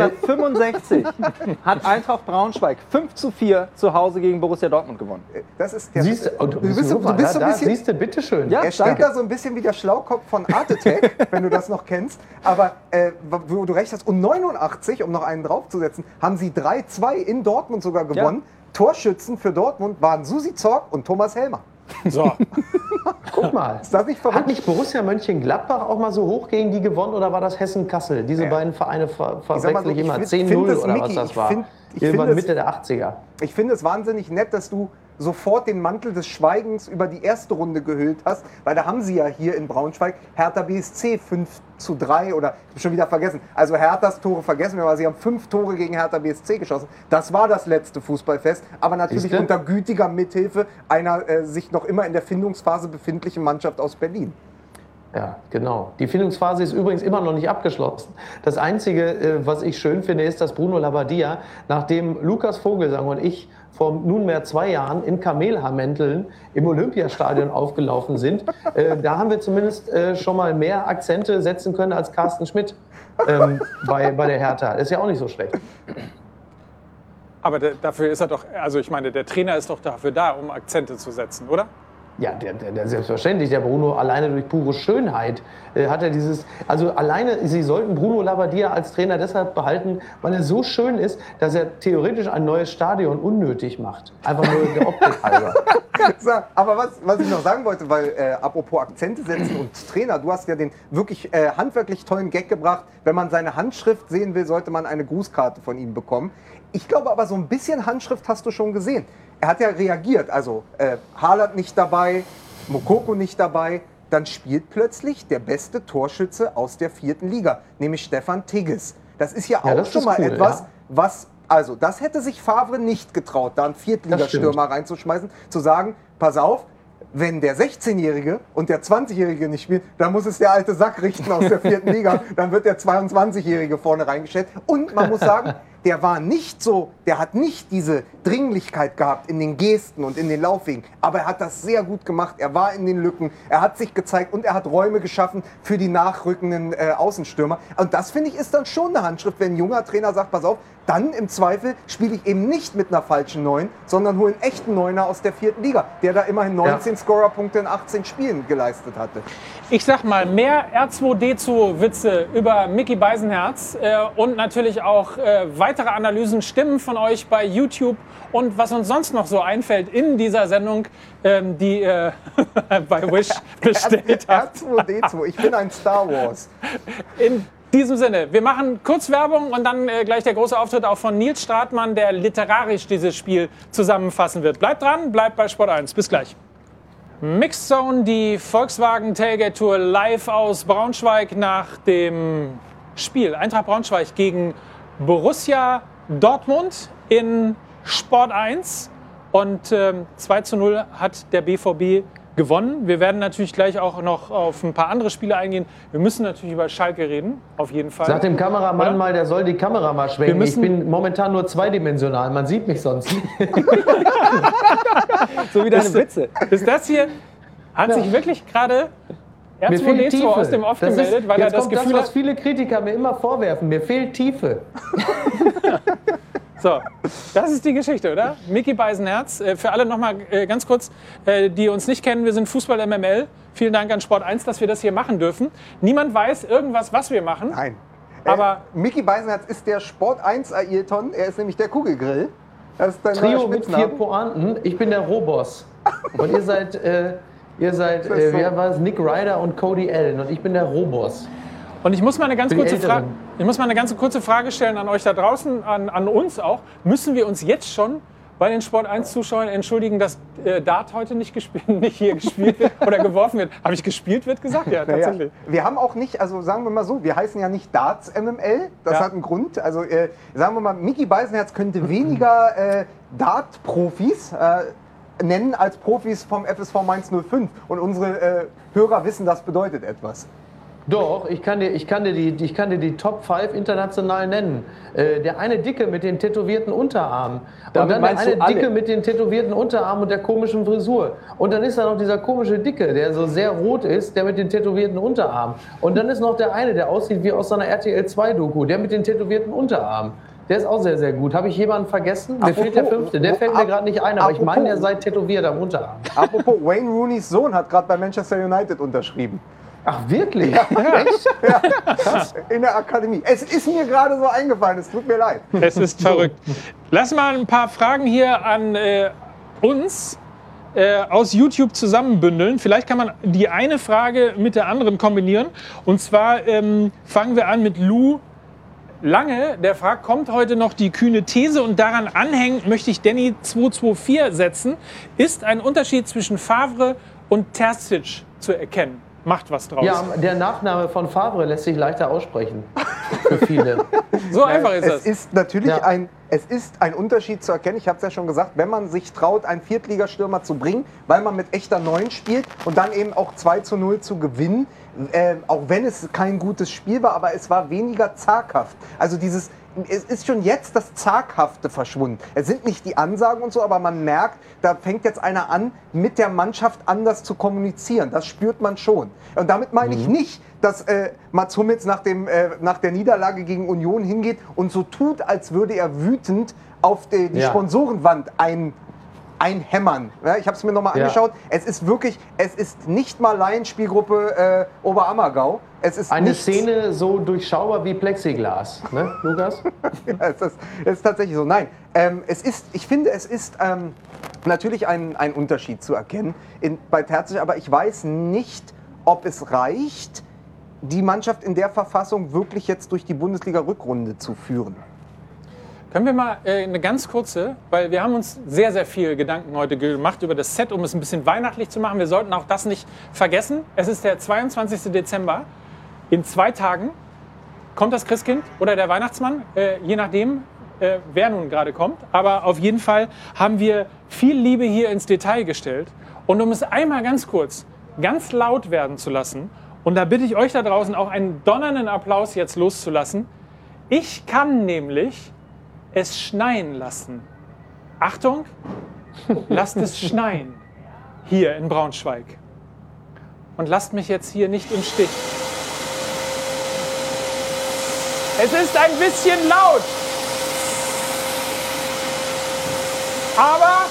hat Eintracht Braunschweig 5:4 zu Hause gegen Borussia Dortmund gewonnen. Das ist der. Siehst du, bist so ein bisschen, bitteschön. Ja, er steht da so ein bisschen wie der Schlaukopf von Art Attack, wenn du das noch kennst. Aber wo du recht hast, und 89, um noch einen draufzusetzen, haben sie 3:2 in Dortmund sogar gewonnen. Ja. Torschützen für Dortmund waren Susi Zorc und Thomas Helmer. So. Guck mal. Ist das nicht verrückt? Hat nicht Borussia Mönchengladbach auch mal so hoch gegen die gewonnen oder war das Hessen-Kassel? Diese beiden Vereine verwechsel ich immer. 10:0 oder was das war. irgendwann Mitte der 80er. Ich finde es wahnsinnig nett, dass du sofort den Mantel des Schweigens über die erste Runde gehüllt hast, weil da haben sie ja hier in Braunschweig Hertha BSC 5:3 oder ich habe schon wieder vergessen. Also Herthas Tore vergessen wir, weil sie haben 5 Tore gegen Hertha BSC geschossen. Das war das letzte Fußballfest, aber natürlich unter gütiger Mithilfe einer sich noch immer in der Findungsphase befindlichen Mannschaft aus Berlin. Ja, genau. Die Findungsphase ist übrigens immer noch nicht abgeschlossen. Das Einzige, was ich schön finde, ist, dass Bruno Labbadia, nachdem Lukas Vogelsang und ich vor nunmehr 2 Jahren in Kamelhaarmänteln im Olympiastadion aufgelaufen sind, da haben wir zumindest schon mal mehr Akzente setzen können als Carsten Schmidt bei der Hertha. Das ist ja auch nicht so schlecht. Aber dafür ist er doch, also ich meine, der Trainer ist doch dafür da, um Akzente zu setzen, oder? Ja, der selbstverständlich, der Bruno, alleine durch pure Schönheit hat er dieses, also alleine, sie sollten Bruno Labbadia als Trainer deshalb behalten, weil er so schön ist, dass er theoretisch ein neues Stadion unnötig macht. Einfach nur der Optik halber. Aber was ich noch sagen wollte, weil apropos Akzente setzen und Trainer, du hast ja den wirklich handwerklich tollen Gag gebracht, wenn man seine Handschrift sehen will, sollte man eine Grußkarte von ihm bekommen. Ich glaube aber, so ein bisschen Handschrift hast du schon gesehen. Er hat ja reagiert, also Haaland nicht dabei, Moukoko nicht dabei, dann spielt plötzlich der beste Torschütze aus der 4. Liga, nämlich Stefan Tigges. Das ist ja auch schon mal cool, etwas, was, also das hätte sich Favre nicht getraut, da einen Viertligastürmer reinzuschmeißen, zu sagen, pass auf, wenn der 16-Jährige und der 20-Jährige nicht spielen, dann muss es der alte Sack richten aus der 4. Liga, dann wird der 22-Jährige vorne reingestellt. Und man muss sagen, der war nicht so, der hat nicht diese Dringlichkeit gehabt in den Gesten und in den Laufwegen, aber er hat das sehr gut gemacht, er war in den Lücken, er hat sich gezeigt und er hat Räume geschaffen für die nachrückenden Außenstürmer. Und das, finde ich, ist dann schon eine Handschrift, wenn ein junger Trainer sagt, pass auf, dann im Zweifel spiele ich eben nicht mit einer falschen Neun, sondern hole einen echten Neuner aus der 4. Liga, der da immerhin 19 Scorerpunkte in 18 Spielen geleistet hatte. Ich sag mal, mehr R2D2-Witze über Micky Beisenherz und natürlich auch weitere Analysen, Stimmen von euch bei YouTube und was uns sonst noch so einfällt in dieser Sendung, die bei Wish bestellt hat. R2D2, ich bin ein Star Wars. In diesem Sinne, wir machen kurz Werbung und dann gleich der große Auftritt auch von Nils Stratmann, der literarisch dieses Spiel zusammenfassen wird. Bleibt dran, bleibt bei Sport 1. Bis gleich. Mixed Zone, die Volkswagen Tailgate Tour live aus Braunschweig nach dem Spiel Eintracht Braunschweig gegen Borussia Dortmund in Sport 1. Und 2:0 hat der BVB gewonnen. Wir werden natürlich gleich auch noch auf ein paar andere Spiele eingehen. Wir müssen natürlich über Schalke reden, auf jeden Fall. Sag dem Kameramann mal, der soll die Kamera mal schwenken. Ich bin momentan nur zweidimensional, man sieht mich sonst nicht. So wie deine Witze. Ist das hier, hat sich wirklich gerade R2D2 aus dem Off gemeldet, weil er das Gefühl hat, was viele Kritiker mir immer vorwerfen, mir fehlt Tiefe. So, das ist die Geschichte, oder? Micky Beisenherz, für alle nochmal ganz kurz, die uns nicht kennen, wir sind Fußball MML. Vielen Dank an Sport 1, dass wir das hier machen dürfen. Niemand weiß irgendwas, was wir machen. Nein. Aber Micky Beisenherz ist der Sport 1 Ailton, er ist nämlich der Kugelgrill. Das ist dein Trio mit 4 Pointen, ich bin der Rohboss. Und ihr seid wer war es? Nick Ryder und Cody Allen und ich bin der Rohboss. Und ich muss mal eine ganz kurze Frage stellen an euch da draußen, an uns auch. Müssen wir uns jetzt schon bei den Sport 1 Zuschauern entschuldigen, dass Dart heute nicht hier gespielt wird oder geworfen wird? Habe ich gespielt wird gesagt? Ja, tatsächlich. Ja. Wir haben auch nicht, also sagen wir mal so, wir heißen ja nicht Darts MML, das hat einen Grund. Also sagen wir mal, Micky Beisenherz könnte weniger Dart-Profis nennen als Profis vom FSV Mainz 05. Und unsere Hörer wissen, das bedeutet etwas. Doch, ich kann dir die Top 5 international nennen. Der eine Dicke mit den tätowierten Unterarmen. Und dann der eine Dicke mit den tätowierten Unterarmen und der komischen Frisur. Und dann ist da noch dieser komische Dicke, der so sehr rot ist, der mit den tätowierten Unterarmen. Und dann ist noch der eine, der aussieht wie aus so einer RTL 2 Doku, der mit den tätowierten Unterarmen. Der ist auch sehr, sehr gut. Habe ich jemanden vergessen? Mir fehlt der 5. Der fällt mir gerade nicht ein, aber ich meine, der sei tätowiert am Unterarm. Apropos, Wayne Rooneys Sohn hat gerade bei Manchester United unterschrieben. Ach, wirklich? Ja, echt? Ja, krass. In der Akademie. Es ist mir gerade so eingefallen, es tut mir leid. Es ist verrückt. Lass mal ein paar Fragen hier an uns aus YouTube zusammenbündeln. Vielleicht kann man die eine Frage mit der anderen kombinieren. Und zwar fangen wir an mit Lou Lange, der fragt, kommt heute noch die kühne These und daran anhängend möchte ich Danny 224 setzen. Ist ein Unterschied zwischen Favre und Terzic zu erkennen? Macht was draus. Ja, der Nachname von Favre lässt sich leichter aussprechen. Für viele. So einfach ist es das. Ist natürlich es ist ein Unterschied zu erkennen. Ich habe es ja schon gesagt, wenn man sich traut, einen Viertligastürmer zu bringen, weil man mit echter 9 spielt und dann eben auch 2:0 zu gewinnen, auch wenn es kein gutes Spiel war, aber es war weniger zaghaft. Also es ist schon jetzt das Zaghafte verschwunden. Es sind nicht die Ansagen und so, aber man merkt, da fängt jetzt einer an, mit der Mannschaft anders zu kommunizieren. Das spürt man schon. Und damit meine ich nicht, dass Mats Hummels nach der Niederlage gegen Union hingeht und so tut, als würde er wütend auf die Sponsorenwand einhämmern. Ja, ich habe es mir nochmal angeschaut. Es ist nicht mal Laienspielgruppe Oberammergau. Es ist eine Szene so durchschaubar wie Plexiglas, ne, Lukas? Ja, es ist tatsächlich so. Nein, ich finde, es ist natürlich ein Unterschied zu erkennen bei Terzic, aber ich weiß nicht, ob es reicht, die Mannschaft in der Verfassung wirklich jetzt durch die Bundesliga-Rückrunde zu führen. Können wir mal eine ganz kurze, weil wir haben uns sehr, sehr viel Gedanken heute gemacht über das Set, um es ein bisschen weihnachtlich zu machen. Wir sollten auch das nicht vergessen. Es ist der 22. Dezember. In 2 Tagen kommt das Christkind oder der Weihnachtsmann, je nachdem, wer nun gerade kommt. Aber auf jeden Fall haben wir viel Liebe hier ins Detail gestellt. Und um es einmal ganz kurz, ganz laut werden zu lassen, und da bitte ich euch da draußen auch einen donnernden Applaus jetzt loszulassen. Ich kann nämlich es schneien lassen. Achtung, lasst es schneien hier in Braunschweig. Und lasst mich jetzt hier nicht im Stich. Es ist ein bisschen laut. Aber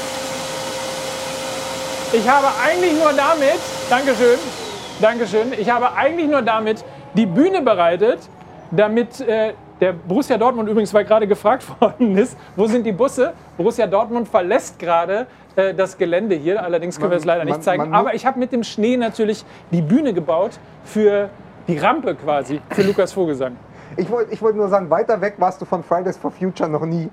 ich habe eigentlich nur damit, Dankeschön, ich habe eigentlich nur damit die Bühne bereitet, damit der Borussia Dortmund übrigens, weil gerade gefragt worden ist, wo sind die Busse? Borussia Dortmund verlässt gerade das Gelände hier, allerdings können wir es leider nicht zeigen. Aber ich habe mit dem Schnee natürlich die Bühne gebaut für die Rampe quasi, für Lukas Vogelsang. Ich wollte nur sagen, weiter weg warst du von Fridays for Future noch nie.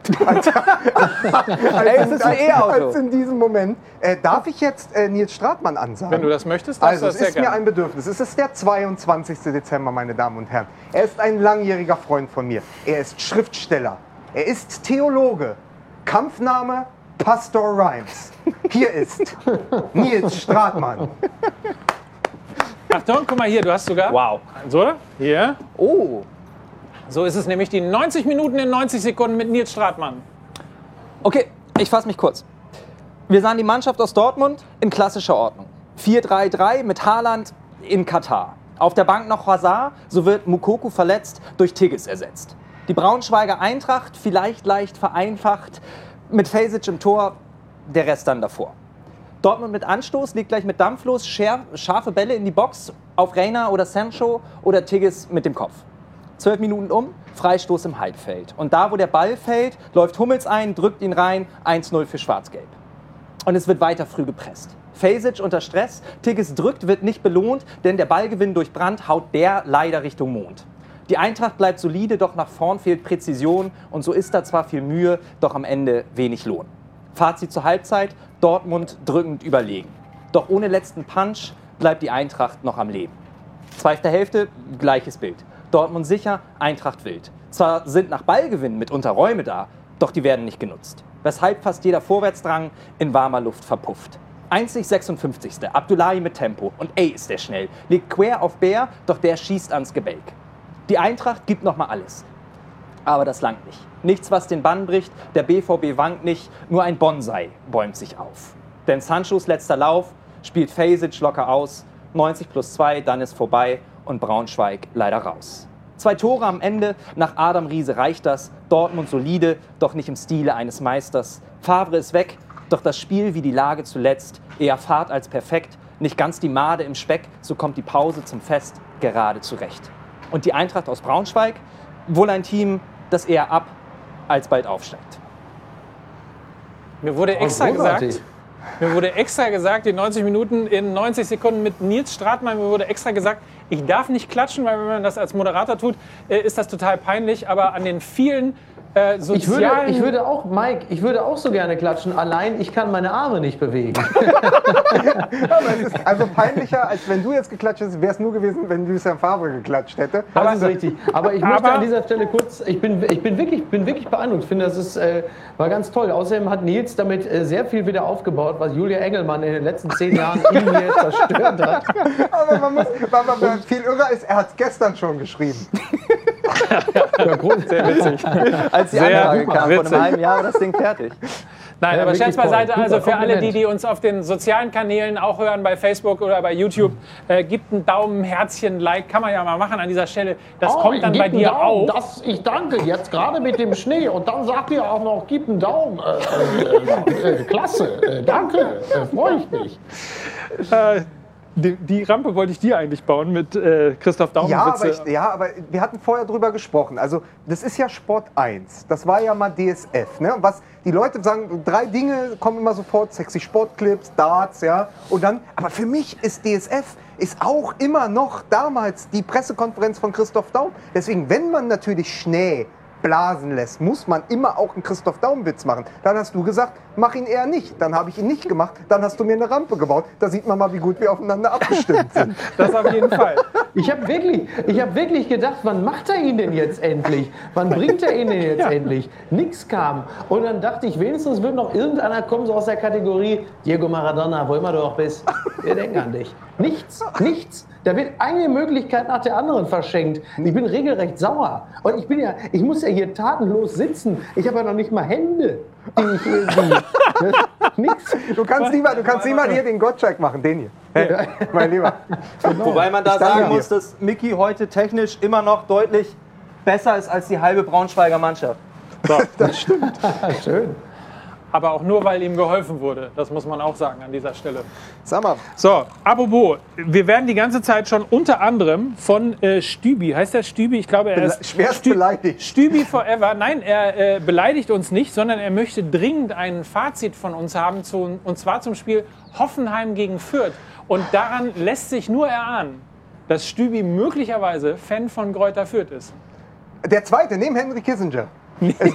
Als in diesem Moment. Darf ich jetzt Nils Stratmann ansagen? Wenn du das möchtest, darfst also, du das sehr es ist mir ein Bedürfnis. Es ist der 22. Dezember, meine Damen und Herren. Er ist ein langjähriger Freund von mir. Er ist Schriftsteller. Er ist Theologe. Kampfname Pastor Rhymes. Hier ist Nils Stratmann. Achtung, guck mal hier, du hast sogar... Wow. So, hier. Oh. So ist es nämlich die 90 Minuten in 90 Sekunden mit Nils Stratmann. Okay, ich fasse mich kurz. Wir sahen die Mannschaft aus Dortmund in klassischer Ordnung. 4-3-3 mit Haaland in Katar. Auf der Bank noch Hazard, so wird Moukoko verletzt, durch Tigges ersetzt. Die Braunschweiger Eintracht, vielleicht leicht vereinfacht, mit Fejsic im Tor, der Rest dann davor. Dortmund mit Anstoß, liegt gleich mit Dampf los, scharfe Bälle in die Box auf Reina oder Sancho oder Tigges mit dem Kopf. 12 Minuten um, Freistoß im Halbfeld. Und da, wo der Ball fällt, läuft Hummels ein, drückt ihn rein, 1-0 für Schwarz-Gelb. Und es wird weiter früh gepresst. Fejsic unter Stress, Tigges drückt, wird nicht belohnt, denn der Ballgewinn durch Brandt haut der leider Richtung Mond. Die Eintracht bleibt solide, doch nach vorn fehlt Präzision und so ist da zwar viel Mühe, doch am Ende wenig Lohn. Fazit zur Halbzeit, Dortmund drückend überlegen. Doch ohne letzten Punch bleibt die Eintracht noch am Leben. Zweite Hälfte, gleiches Bild. Dortmund sicher, Eintracht wild. Zwar sind nach Ballgewinn mitunter Räume da, doch die werden nicht genutzt. Weshalb fast jeder Vorwärtsdrang in warmer Luft verpufft. Einzig 56. Abdullahi mit Tempo und ey ist der schnell. Legt quer auf Bär, doch der schießt ans Gebälk. Die Eintracht gibt nochmal alles. Aber das langt nicht. Nichts, was den Bann bricht, der BVB wankt nicht, nur ein Bonsai bäumt sich auf. Denn Sanchos letzter Lauf spielt Fejsic locker aus, 90+2, dann ist vorbei und Braunschweig leider raus. 2 Tore am Ende, nach Adam Riese reicht das, Dortmund solide, doch nicht im Stile eines Meisters. Favre ist weg, doch das Spiel wie die Lage zuletzt, eher Fahrt als perfekt, nicht ganz die Made im Speck, so kommt die Pause zum Fest gerade zurecht. Und die Eintracht aus Braunschweig, wohl ein Team, das eher ab als bald aufsteigt. Mir wurde extra gesagt, Mir wurde extra gesagt, die 90 Minuten in 90 Sekunden mit Nils Stratmann, mir wurde extra gesagt, ich darf nicht klatschen, weil wenn man das als Moderator tut, ist das total peinlich. Aber an den vielen sozialen... Ich würde auch, Mike, ich würde auch so gerne klatschen, allein ich kann meine Arme nicht bewegen. Aber es ist also peinlicher, als wenn du jetzt geklatscht hättest, wäre es nur gewesen, wenn Lucien Favre geklatscht hätte. Das ist richtig. Aber ich möchte an dieser Stelle kurz, ich bin wirklich beeindruckt. Ich finde, das war ganz toll. Außerdem hat Nils damit sehr viel wieder aufgebaut, was Julia Engelmann in den letzten 10 Jahren in mir zerstört hat. Aber was viel irrer ist, er hat es gestern schon geschrieben. Sehr witzig. Als die Anfrage kam, vor einem halben Jahr war das Ding fertig. Nein, Ja, aber wirklich Scherz beiseite, toll. also Super für alle Kompliment. die uns auf den sozialen Kanälen auch hören, bei Facebook oder bei YouTube, gibt einen Daumen, Herzchen, Like, kann man ja mal machen an dieser Stelle. Das kommt dann bei dir auch. Ich danke, jetzt gerade mit dem Schnee. Und dann sagt ihr auch noch, gib einen Daumen. Klasse, danke, freue ich mich. Die Rampe wollte ich dir eigentlich bauen mit Christoph Daum. Ja, aber wir hatten vorher drüber gesprochen. Also, das ist ja Sport 1. Das war ja mal DSF. Ne? Was die Leute sagen, 3 Dinge kommen immer sofort: sexy Sportclips, Darts, ja. Und dann, aber für mich ist DSF auch immer noch damals die Pressekonferenz von Christoph Daum. Deswegen, wenn man natürlich Schnee blasen lässt, muss man immer auch einen Christoph Daum-Witz machen. Dann hast du gesagt, mach ihn eher nicht. Dann habe ich ihn nicht gemacht. Dann hast du mir eine Rampe gebaut. Da sieht man mal, wie gut wir aufeinander abgestimmt sind. Das auf jeden Fall. Ich habe wirklich gedacht, wann macht er ihn denn jetzt endlich? Wann bringt er ihn denn jetzt endlich? Nix kam. Und dann dachte ich, wenigstens wird noch irgendeiner kommen, so aus der Kategorie Diego Maradona, wo immer du auch bist. Wir denken an dich. Nichts. Da wird eine Möglichkeit nach der anderen verschenkt. Ich bin regelrecht sauer. Und ich muss ja hier tatenlos sitzen. Ich habe ja noch nicht mal Hände, die ich irgendwie... Nix. Du kannst niemand hier den Gottschalk machen, den hier. Hey, mein Lieber. Wobei man da Ich danke sagen dir. muss, dass Micky heute technisch immer noch deutlich besser ist als die halbe Braunschweiger Mannschaft. Das stimmt. Schön. Aber auch nur, weil ihm geholfen wurde. Das muss man auch sagen an dieser Stelle. Sag mal. So, apropos, wir werden die ganze Zeit schon unter anderem von Stübi, heißt der Stübi? Ich glaube, er ist Schwerst beleidigt. Stübi Forever. Nein, er beleidigt uns nicht, sondern er möchte dringend ein Fazit von uns haben, und zwar zum Spiel Hoffenheim gegen Fürth. Und daran lässt sich nur erahnen, dass Stübi möglicherweise Fan von Greuther Fürth ist. Der zweite, neben Henry Kissinger. Es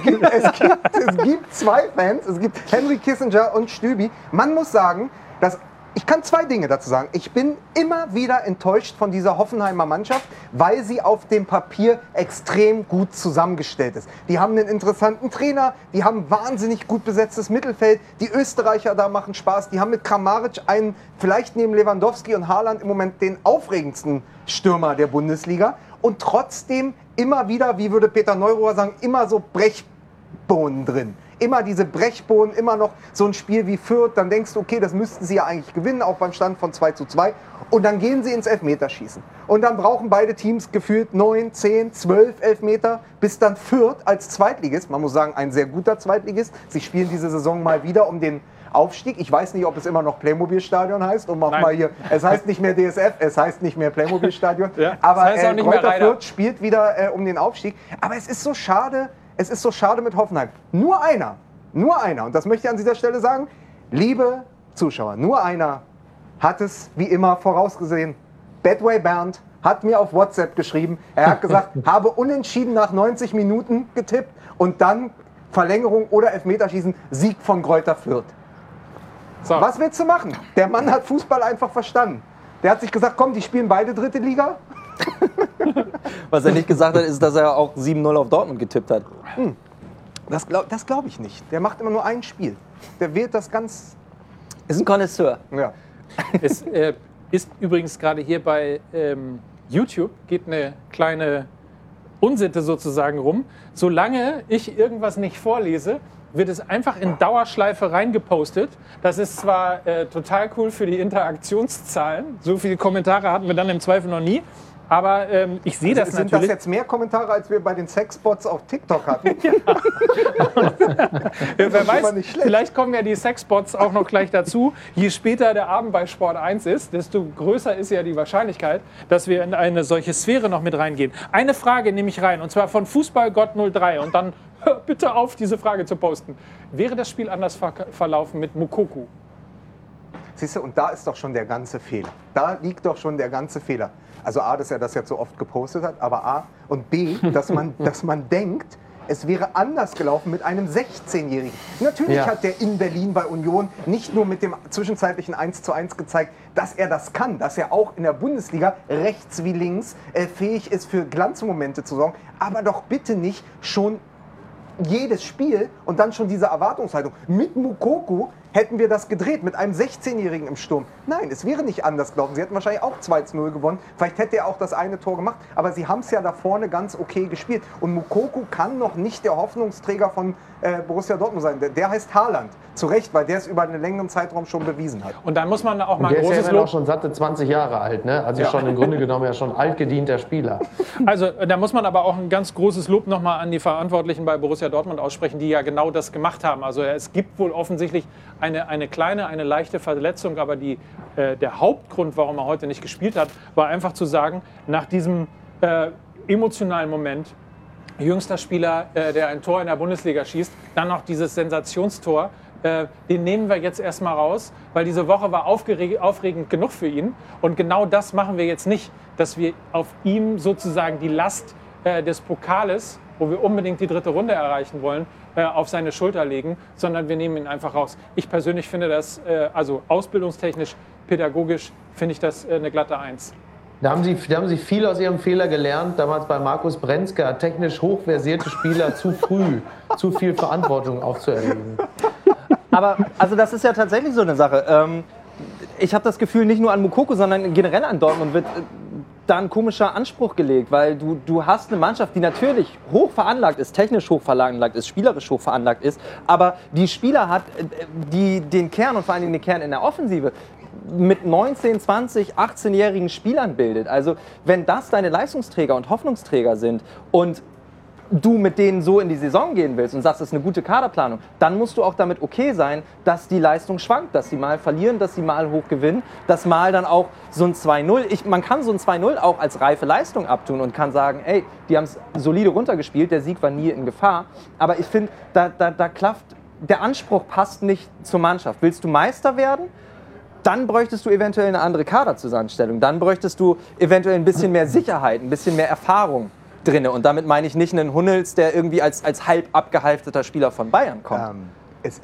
gibt 2 Fans, es gibt Henry Kissinger und Stübi. Man muss sagen, ich kann 2 Dinge dazu sagen. Ich bin immer wieder enttäuscht von dieser Hoffenheimer Mannschaft, weil sie auf dem Papier extrem gut zusammengestellt ist. Die haben einen interessanten Trainer, die haben wahnsinnig gut besetztes Mittelfeld. Die Österreicher da machen Spaß. Die haben mit Kramaric einen, vielleicht neben Lewandowski und Haaland, im Moment den aufregendsten Stürmer der Bundesliga. Und trotzdem immer wieder, wie würde Peter Neururer sagen, immer so Brechbohnen drin. Immer diese Brechbohnen, immer noch so ein Spiel wie Fürth. Dann denkst du, okay, das müssten sie ja eigentlich gewinnen, auch beim Stand von 2:2. Und dann gehen sie ins Elfmeterschießen. Und dann brauchen beide Teams gefühlt 9, 10, 12 Elfmeter, bis dann Fürth als Zweitligist, man muss sagen, ein sehr guter Zweitligist, sie spielen diese Saison mal wieder um den Aufstieg. Ich weiß nicht, ob es immer noch Playmobil-Stadion heißt. Um auch mal hier, es heißt nicht mehr DSF, es heißt nicht mehr Playmobil-Stadion. Ja, aber das heißt auch nicht mehr Greuther Reiter. Fürth spielt wieder um den Aufstieg. Aber es ist so schade mit Hoffenheim. Nur einer, und das möchte ich an dieser Stelle sagen, liebe Zuschauer, nur einer hat es wie immer vorausgesehen. Badway Bernd hat mir auf WhatsApp geschrieben, er hat gesagt, habe unentschieden nach 90 Minuten getippt und dann Verlängerung oder Elfmeterschießen, Sieg von Greuther Fürth. So. Was willst du machen? Der Mann hat Fußball einfach verstanden. Der hat sich gesagt, komm, die spielen beide 3. Liga. Was er nicht gesagt hat, ist, dass er auch 7-0 auf Dortmund getippt hat. Das glaub ich nicht. Der macht immer nur ein Spiel. Der wählt das ganz... Ist ein Connoisseur. Ja. Es ist übrigens gerade hier bei YouTube, geht eine kleine Unsitte sozusagen rum. Solange ich irgendwas nicht vorlese, wird es einfach in Dauerschleife reingepostet. Das ist zwar total cool für die Interaktionszahlen. So viele Kommentare hatten wir dann im Zweifel noch nie. Aber ich sehe das Sind natürlich. das jetzt mehr Kommentare, als wir bei den Sexbots auf TikTok hatten? Wer weiß, nicht schlecht. vielleicht kommen ja die Sexbots auch noch gleich dazu. Je später der Abend bei Sport 1 ist, desto größer ist ja die Wahrscheinlichkeit, dass wir in eine solche Sphäre noch mit reingehen. Eine Frage nehme ich rein, und zwar von Fußballgott03. Und dann hör bitte auf, diese Frage zu posten. Wäre das Spiel anders verlaufen mit Moukoko? Siehst du, und da ist doch schon der ganze Fehler. Da liegt doch schon der ganze Fehler. Also A, dass er das jetzt so oft gepostet hat, aber A und B, dass man denkt, es wäre anders gelaufen mit einem 16-Jährigen. Natürlich hat der in Berlin bei Union nicht nur mit dem zwischenzeitlichen 1:1 gezeigt, dass er das kann, dass er auch in der Bundesliga rechts wie links fähig ist, für Glanzmomente zu sorgen, aber doch bitte nicht schon jedes Spiel und dann schon diese Erwartungshaltung. Mit Moukoko hätten wir das gedreht, mit einem 16-Jährigen im Sturm. Nein, es wäre nicht anders gelaufen. Sie hätten wahrscheinlich auch 2:0 gewonnen. Vielleicht hätte er auch das eine Tor gemacht. Aber sie haben es ja da vorne ganz okay gespielt. Und Moukoko kann noch nicht der Hoffnungsträger von Borussia Dortmund sein. Der heißt Haaland. Zu Recht, weil der es über einen längeren Zeitraum schon bewiesen hat. Und dann muss man auch mal ein großes Lob... Der ist ja auch schon satte 20 Jahre alt, ne? Also schon im Grunde genommen ja schon altgedienter Spieler. Also da muss man aber auch ein ganz großes Lob nochmal an die Verantwortlichen bei Borussia Dortmund aussprechen, die ja genau das gemacht haben. Also es gibt wohl offensichtlich eine kleine, eine leichte Verletzung, aber der Hauptgrund, warum er heute nicht gespielt hat, war einfach zu sagen, nach diesem emotionalen Moment, jüngster Spieler, der ein Tor in der Bundesliga schießt, dann noch dieses Sensationstor, den nehmen wir jetzt erstmal raus, weil diese Woche war aufregend genug für ihn. Und genau das machen wir jetzt nicht, dass wir auf ihm sozusagen die Last des Pokales, wo wir unbedingt die 3. Runde erreichen wollen, auf seine Schulter legen, sondern wir nehmen ihn einfach raus. Ich persönlich finde das, also ausbildungstechnisch, pädagogisch, finde ich das eine glatte 1. Da haben Sie viel aus Ihrem Fehler gelernt, damals bei Markus Brenzka, technisch hochversierte Spieler zu früh, zu viel Verantwortung aufzuerlegen. Aber also das ist ja tatsächlich so eine Sache. Ich habe das Gefühl, nicht nur an Moukoko, sondern generell an Dortmund wird da ein komischer Anspruch gelegt, weil du hast eine Mannschaft, die natürlich hoch veranlagt ist, technisch hoch veranlagt ist, spielerisch hoch veranlagt ist, aber die Spieler hat, die den Kern und vor allen Dingen den Kern in der Offensive mit 19, 20, 18-jährigen Spielern bildet. Also wenn das deine Leistungsträger und Hoffnungsträger sind und du mit denen so in die Saison gehen willst und sagst, das ist eine gute Kaderplanung, dann musst du auch damit okay sein, dass die Leistung schwankt, dass sie mal verlieren, dass sie mal hoch gewinnen, dass mal dann auch so ein 2:0, man kann so ein 2:0 auch als reife Leistung abtun und kann sagen, ey, die haben es solide runtergespielt, der Sieg war nie in Gefahr, aber ich finde, da klafft, der Anspruch passt nicht zur Mannschaft. Willst du Meister werden? Dann bräuchtest du eventuell eine andere Kaderzusammenstellung, dann bräuchtest du eventuell ein bisschen mehr Sicherheit, ein bisschen mehr Erfahrung drinne. Und damit meine ich nicht einen Hummels, der irgendwie als halb abgehalfterter Spieler von Bayern kommt. Es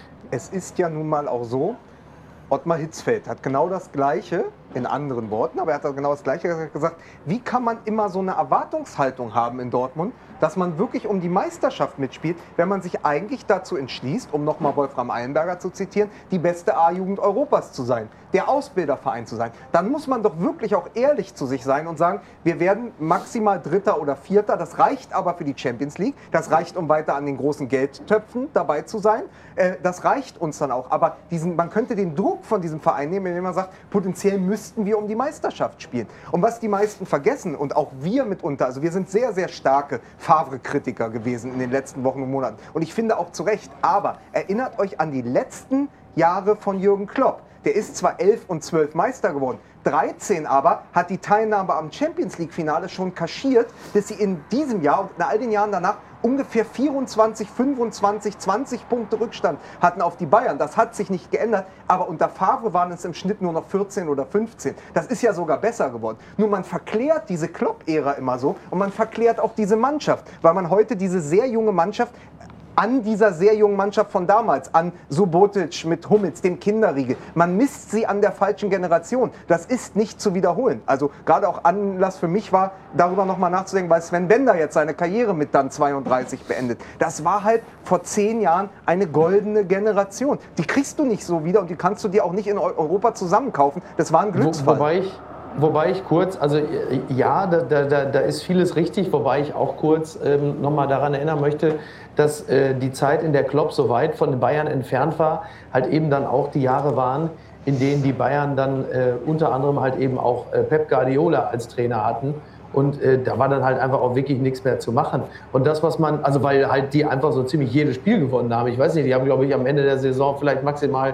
ist ja nun mal auch so, Ottmar Hitzfeld hat genau das Gleiche, in anderen Worten, aber er hat genau das Gleiche gesagt. Wie kann man immer so eine Erwartungshaltung haben in Dortmund, dass man wirklich um die Meisterschaft mitspielt, wenn man sich eigentlich dazu entschließt, um nochmal Wolfram Eilenberger zu zitieren, die beste A-Jugend Europas zu sein, der Ausbilderverein zu sein. Dann muss man doch wirklich auch ehrlich zu sich sein und sagen, wir werden maximal Dritter oder Vierter, das reicht aber für die Champions League, das reicht, um weiter an den großen Geldtöpfen dabei zu sein, das reicht uns dann auch. Aber man könnte den Druck von diesem Verein nehmen, indem man sagt, potenziell müssten wir um die Meisterschaft spielen. Und was die meisten vergessen und auch wir mitunter, also wir sind sehr, sehr starke Favre-Kritiker gewesen in den letzten Wochen und Monaten. Und ich finde auch zu Recht, aber erinnert euch an die letzten Jahre von Jürgen Klopp. Der ist zwar 11 und 12 Meister geworden, 13 aber hat die Teilnahme am Champions-League-Finale schon kaschiert, bis sie in diesem Jahr und in all den Jahren danach ungefähr 24, 25, 20 Punkte Rückstand hatten auf die Bayern. Das hat sich nicht geändert, aber unter Favre waren es im Schnitt nur noch 14 oder 15. Das ist ja sogar besser geworden. Nur man verklärt diese Klopp-Ära immer so und man verklärt auch diese Mannschaft, weil man heute diese sehr junge Mannschaft an dieser sehr jungen Mannschaft von damals, an Subotic mit Hummels, dem Kinderriegel. Man misst sie an der falschen Generation. Das ist nicht zu wiederholen. Also gerade auch Anlass für mich war, darüber nochmal nachzudenken, weil Sven Bender jetzt seine Karriere mit dann 32 beendet. Das war halt vor 10 Jahren eine goldene Generation. Die kriegst du nicht so wieder und die kannst du dir auch nicht in Europa zusammenkaufen. Das war ein Glücksfall. Wobei ich kurz, also ja, da ist vieles richtig, wobei ich auch kurz nochmal daran erinnern möchte, dass die Zeit, in der Klopp so weit von den Bayern entfernt war, halt eben dann auch die Jahre waren, in denen die Bayern dann unter anderem halt eben auch Pep Guardiola als Trainer hatten. Und da war dann halt einfach auch wirklich nichts mehr zu machen. Und das, was man, also weil halt die einfach so ziemlich jedes Spiel gewonnen haben. Ich weiß nicht, die haben, glaube ich, am Ende der Saison vielleicht maximal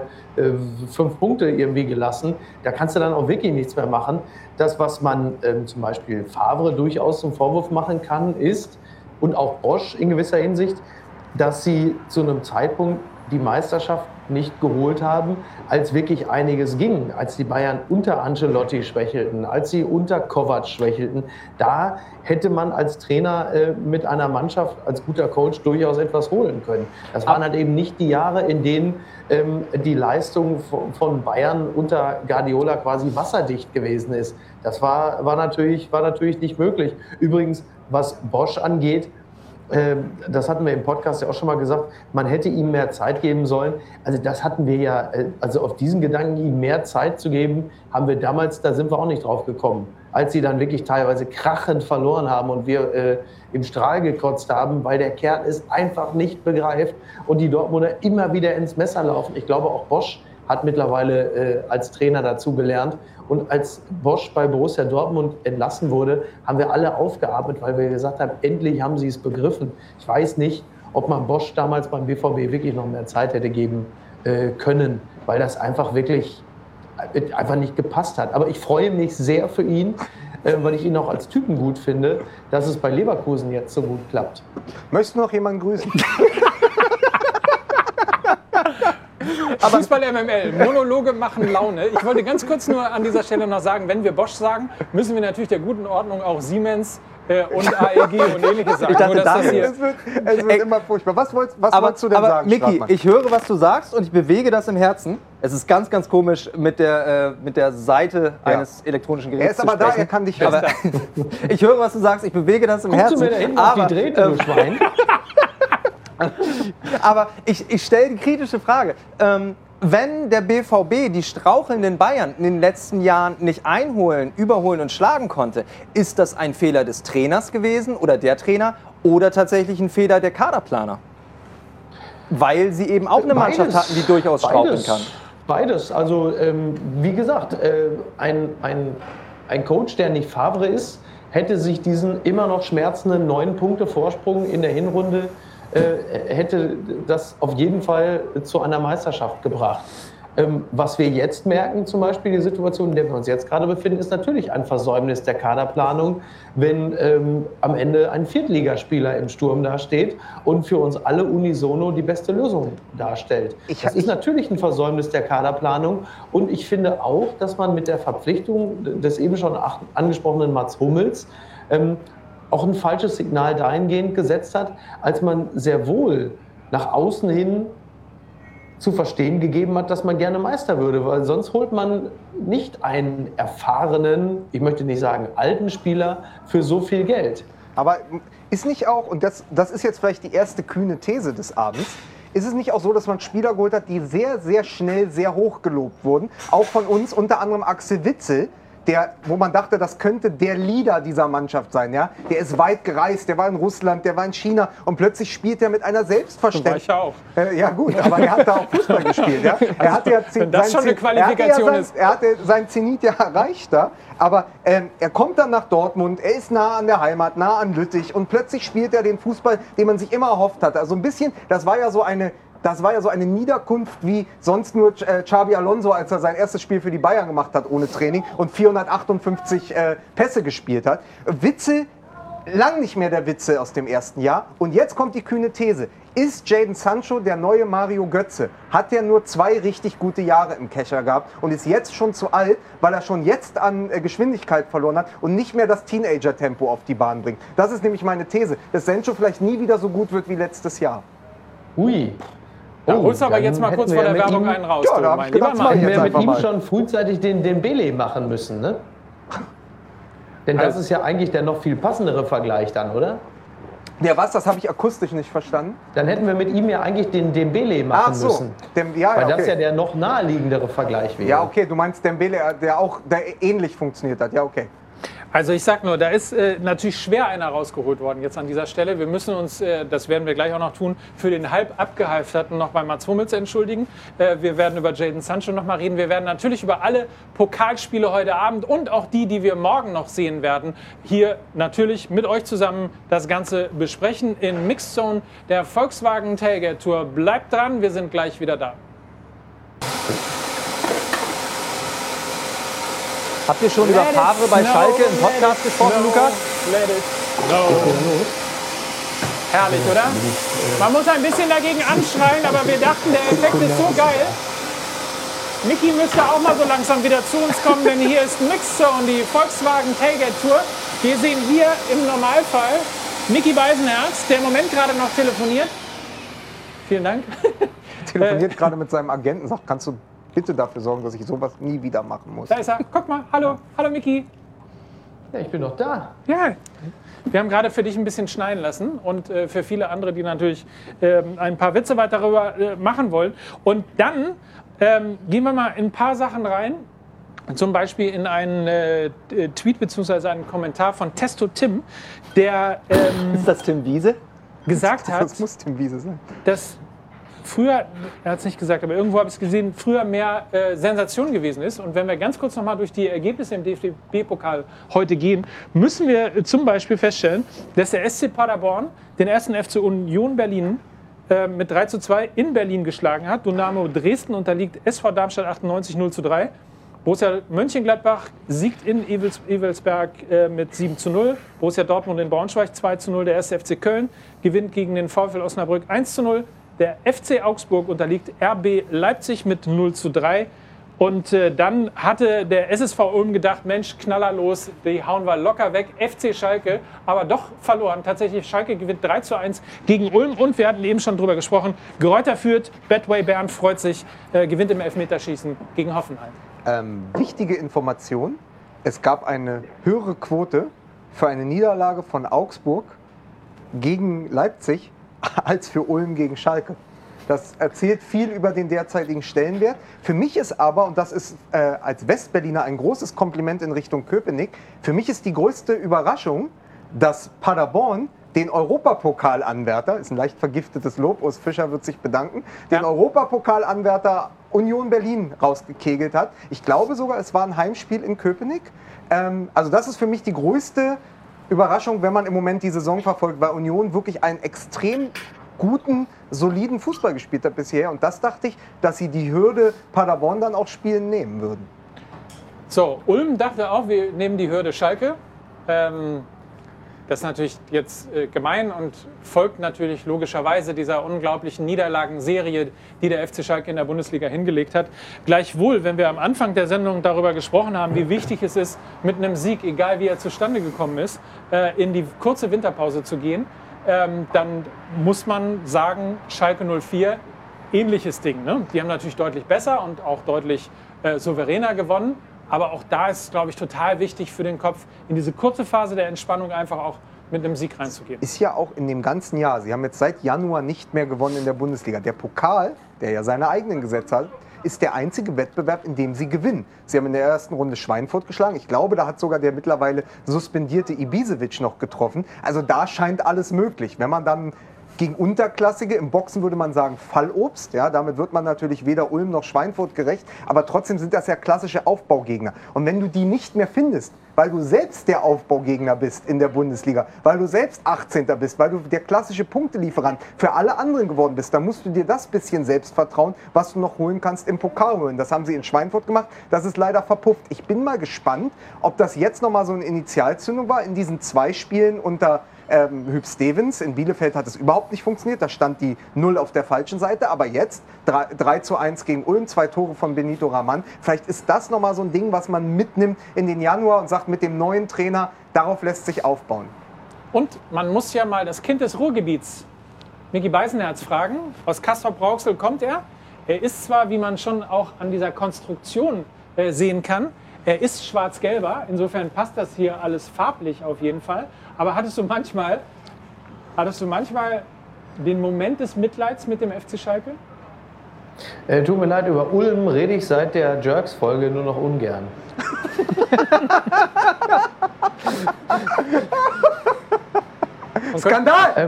5 Punkte irgendwie gelassen. Da kannst du dann auch wirklich nichts mehr machen. Das, was man zum Beispiel Favre durchaus zum Vorwurf machen kann, ist, und auch Bosch in gewisser Hinsicht, dass sie zu einem Zeitpunkt die Meisterschaft nicht geholt haben, als wirklich einiges ging, als die Bayern unter Ancelotti schwächelten, als sie unter Kovac schwächelten. Da hätte man als Trainer mit einer Mannschaft, als guter Coach durchaus etwas holen können. Das waren halt eben nicht die Jahre, in denen die Leistung von Bayern unter Guardiola quasi wasserdicht gewesen ist. Das war natürlich nicht möglich. Übrigens, was Bosz angeht, das hatten wir im Podcast ja auch schon mal gesagt, man hätte ihm mehr Zeit geben sollen. Also das hatten wir ja, also auf diesen Gedanken, ihm mehr Zeit zu geben, haben wir damals, da sind wir auch nicht drauf gekommen. Als sie dann wirklich teilweise krachend verloren haben und wir im Strahl gekotzt haben, weil der Kerl es einfach nicht begreift und die Dortmunder immer wieder ins Messer laufen. Ich glaube, auch Bosz hat mittlerweile als Trainer dazu gelernt. Und als Bosz bei Borussia Dortmund entlassen wurde, haben wir alle aufgeatmet, weil wir gesagt haben, endlich haben sie es begriffen. Ich weiß nicht, ob man Bosz damals beim BVB wirklich noch mehr Zeit hätte geben können, weil das einfach wirklich einfach nicht gepasst hat. Aber ich freue mich sehr für ihn, weil ich ihn auch als Typen gut finde, dass es bei Leverkusen jetzt so gut klappt. Möchtest du noch jemanden grüßen? Aber Fußball-MML, Monologe machen Laune. Ich wollte ganz kurz nur an dieser Stelle noch sagen, wenn wir Bosch sagen, müssen wir natürlich der guten Ordnung auch Siemens und AEG und Ähnliches sagen. Ich dachte, nur, dass das hier Es wird immer furchtbar. Was wolltest du denn sagen, Micky, Stratmann? ich höre, was du sagst und ich bewege das im Herzen. Es ist ganz, ganz komisch, mit der Seite eines elektronischen Geräts Er ist aber zu da, sprechen. er kann dich hören. Aber ich höre, was du sagst, ich bewege das im Herzen. Guckst du mir da hinten auf die Drähte, du Schwein? Aber ich stelle die kritische Frage. Wenn der BVB die strauchelnden Bayern in den letzten Jahren nicht einholen, überholen und schlagen konnte, ist das ein Fehler des Trainers gewesen oder der Trainer oder tatsächlich ein Fehler der Kaderplaner? Weil sie eben auch eine Mannschaft hatten, die durchaus straucheln kann. Beides. Also wie gesagt, ein Coach, der nicht Favre ist, hätte sich diesen immer noch schmerzenden 9 Punkte Vorsprung in der Hinrunde hätte das auf jeden Fall zu einer Meisterschaft gebracht. Was wir jetzt merken, zum Beispiel die Situation, in der wir uns jetzt gerade befinden, ist natürlich ein Versäumnis der Kaderplanung, wenn am Ende ein Viertligaspieler im Sturm dasteht und für uns alle unisono die beste Lösung darstellt. Das ist natürlich ein Versäumnis der Kaderplanung und ich finde auch, dass man mit der Verpflichtung des eben schon angesprochenen Mats Hummels auch ein falsches Signal dahingehend gesetzt hat, als man sehr wohl nach außen hin zu verstehen gegeben hat, dass man gerne Meister würde, weil sonst holt man nicht einen erfahrenen, ich möchte nicht sagen alten Spieler für so viel Geld. Aber ist nicht auch, und das ist jetzt vielleicht die erste kühne These des Abends, ist es nicht auch so, dass man Spieler geholt hat, die sehr, sehr schnell sehr hoch gelobt wurden, auch von uns, unter anderem Axel Witsel, wo man dachte, das könnte der Leader dieser Mannschaft sein. Ja? Der ist weit gereist, der war in Russland, der war in China und plötzlich spielt er mit einer Selbstverständlichkeit. War ich auch. Ja gut, aber er hat da auch Fußball gespielt. Ja? Er hatte ja wenn das schon eine Qualifikation ist. Er hatte sein Zenit ja erreicht da, aber er kommt dann nach Dortmund, er ist nah an der Heimat, nah an Lüttich und plötzlich spielt er den Fußball, den man sich immer erhofft hatte. Also ein bisschen, das war ja so eine Niederkunft wie sonst nur Xabi Alonso, als er sein erstes Spiel für die Bayern gemacht hat ohne Training und 458 Pässe gespielt hat. Witzel, lang nicht mehr der Witzel aus dem ersten Jahr. Und jetzt kommt die kühne These. Ist Jadon Sancho der neue Mario Götze? Hat der nur 2 richtig gute Jahre im Kescher gehabt und ist jetzt schon zu alt, weil er schon jetzt an Geschwindigkeit verloren hat und nicht mehr das Teenager-Tempo auf die Bahn bringt? Das ist nämlich meine These, dass Sancho vielleicht nie wieder so gut wird wie letztes Jahr. Ui. Da holst du aber jetzt mal kurz vor der Werbung einen raus. Ja, da hab ich gedacht, Hätten wir mit ihm schon frühzeitig den Dembele machen müssen, ne? Denn das ist ja eigentlich der noch viel passendere Vergleich dann, oder? Ja, was? Das habe ich akustisch nicht verstanden. Dann hätten wir mit ihm ja eigentlich den Dembele machen müssen. Weil das ja der noch naheliegendere Vergleich wäre. Ja, okay, du meinst Dembele, der ähnlich funktioniert hat. Ja, okay. Also ich sag nur, da ist natürlich schwer einer rausgeholt worden jetzt an dieser Stelle. Wir müssen uns, das werden wir gleich auch noch tun, für den halb abgehalfterten noch bei Mats Hummels entschuldigen. Wir werden über Jadon Sancho noch mal reden. Wir werden natürlich über alle Pokalspiele heute Abend und auch die wir morgen noch sehen werden, hier natürlich mit euch zusammen das Ganze besprechen in Mixed Zone der Volkswagen Tailgate Tour. Bleibt dran, wir sind gleich wieder da. Habt ihr schon über Favre bei Schalke im Podcast gesprochen, Lukas? Herrlich, oder? Man muss ein bisschen dagegen anschreien, aber wir dachten, der Effekt ist so geil. Niki müsste auch mal so langsam wieder zu uns kommen, denn hier ist Mixer und die Volkswagen Tailgate Tour. Wir sehen hier im Normalfall Micky Beisenherz, der im Moment gerade noch telefoniert. Vielen Dank. Telefoniert gerade mit seinem Agenten, sagt, kannst du bitte dafür sorgen, dass ich sowas nie wieder machen muss. Da ist er. Guck mal. Hallo. Hallo, Micky. Ja, ich bin noch da. Ja. Wir haben gerade für dich ein bisschen schneiden lassen und für viele andere, die natürlich ein paar Witze weiter darüber machen wollen. Und dann gehen wir mal in ein paar Sachen rein. Zum Beispiel in einen Tweet bzw. einen Kommentar von Testo Tim, der ist das Tim Wiese? Gesagt hat, Das muss Tim Wiese sein. dass früher, er hat es nicht gesagt, aber irgendwo habe ich es gesehen, früher mehr Sensation gewesen ist. Und wenn wir ganz kurz noch mal durch die Ergebnisse im DFB-Pokal heute gehen, müssen wir zum Beispiel feststellen, dass der SC Paderborn den ersten FC Union Berlin mit 3:2 in Berlin geschlagen hat. Dynamo Dresden unterliegt SV Darmstadt 98 0:3. Borussia Mönchengladbach siegt in Evelsberg mit 7:0. Borussia Dortmund in Braunschweig 2:0. Der 1. FC Köln gewinnt gegen den VfL Osnabrück 1:0. Der FC Augsburg unterliegt RB Leipzig mit 0:3. Und dann hatte der SSV Ulm gedacht, Mensch, knallerlos, die hauen wir locker weg. FC Schalke, aber doch verloren. Tatsächlich, Schalke gewinnt 3:1 gegen Ulm. Und wir hatten eben schon drüber gesprochen, Greuther führt, Badway Bern freut sich, gewinnt im Elfmeterschießen gegen Hoffenheim. Wichtige Information, es gab eine höhere Quote für eine Niederlage von Augsburg gegen Leipzig als für Ulm gegen Schalke. Das erzählt viel über den derzeitigen Stellenwert. Für mich ist aber, und das ist als Westberliner ein großes Kompliment in Richtung Köpenick, für mich ist die größte Überraschung, dass Paderborn den Europapokalanwärter, ist ein leicht vergiftetes Lob, Urs Fischer wird sich bedanken, den Europapokalanwärter Union Berlin rausgekegelt hat. Ich glaube sogar, es war ein Heimspiel in Köpenick. Also das ist für mich die größte Überraschung, wenn man im Moment die Saison verfolgt, weil Union wirklich einen extrem guten, soliden Fußball gespielt hat bisher. Und das dachte ich, dass sie die Hürde Paderborn dann auch spielen nehmen würden. So, Ulm dachte auch, wir nehmen die Hürde Schalke. Das ist natürlich jetzt gemein und folgt natürlich logischerweise dieser unglaublichen Niederlagenserie, die der FC Schalke in der Bundesliga hingelegt hat. Gleichwohl, wenn wir am Anfang der Sendung darüber gesprochen haben, wie wichtig es ist, mit einem Sieg, egal wie er zustande gekommen ist, in die kurze Winterpause zu gehen, dann muss man sagen, Schalke 04, ähnliches Ding. Ne? Die haben natürlich deutlich besser und auch deutlich souveräner gewonnen. Aber auch da ist es, glaube ich, total wichtig für den Kopf, in diese kurze Phase der Entspannung einfach auch mit einem Sieg reinzugehen. Ist ja auch in dem ganzen Jahr, sie haben jetzt seit Januar nicht mehr gewonnen in der Bundesliga. Der Pokal, der ja seine eigenen Gesetze hat, ist der einzige Wettbewerb, in dem sie gewinnen. Sie haben in der ersten Runde Schweinfurt geschlagen. Ich glaube, da hat sogar der mittlerweile suspendierte Ibisevic noch getroffen. Also da scheint alles möglich. Wenn man dann gegen Unterklassige, im Boxen würde man sagen Fallobst, ja, damit wird man natürlich weder Ulm noch Schweinfurt gerecht, aber trotzdem sind das ja klassische Aufbaugegner. Und wenn du die nicht mehr findest, weil du selbst der Aufbaugegner bist in der Bundesliga, weil du selbst 18. bist, weil du der klassische Punktelieferant für alle anderen geworden bist, dann musst du dir das bisschen Selbstvertrauen, was du noch holen kannst, im Pokal holen. Das haben sie in Schweinfurt gemacht, das ist leider verpufft. Ich bin mal gespannt, ob das jetzt nochmal so eine Initialzündung war in diesen 2 Spielen unter Hüb Stevens. In Bielefeld hat es überhaupt nicht funktioniert, da stand die 0 auf der falschen Seite, aber jetzt 3:1 gegen Ulm, 2 Tore von Benito Raman. Vielleicht ist das nochmal so ein Ding, was man mitnimmt in den Januar und sagt, mit dem neuen Trainer, darauf lässt sich aufbauen. Und man muss ja mal das Kind des Ruhrgebiets, Micky Beisenherz, fragen. Aus Castrop-Rauxel kommt er. Er ist zwar, wie man schon auch an dieser Konstruktion sehen kann, er ist schwarz-gelber, insofern passt das hier alles farblich auf jeden Fall. Aber hattest du manchmal den Moment des Mitleids mit dem FC Schalke? Tut mir leid, über Ulm rede ich seit der Jerks-Folge nur noch ungern. Skandal!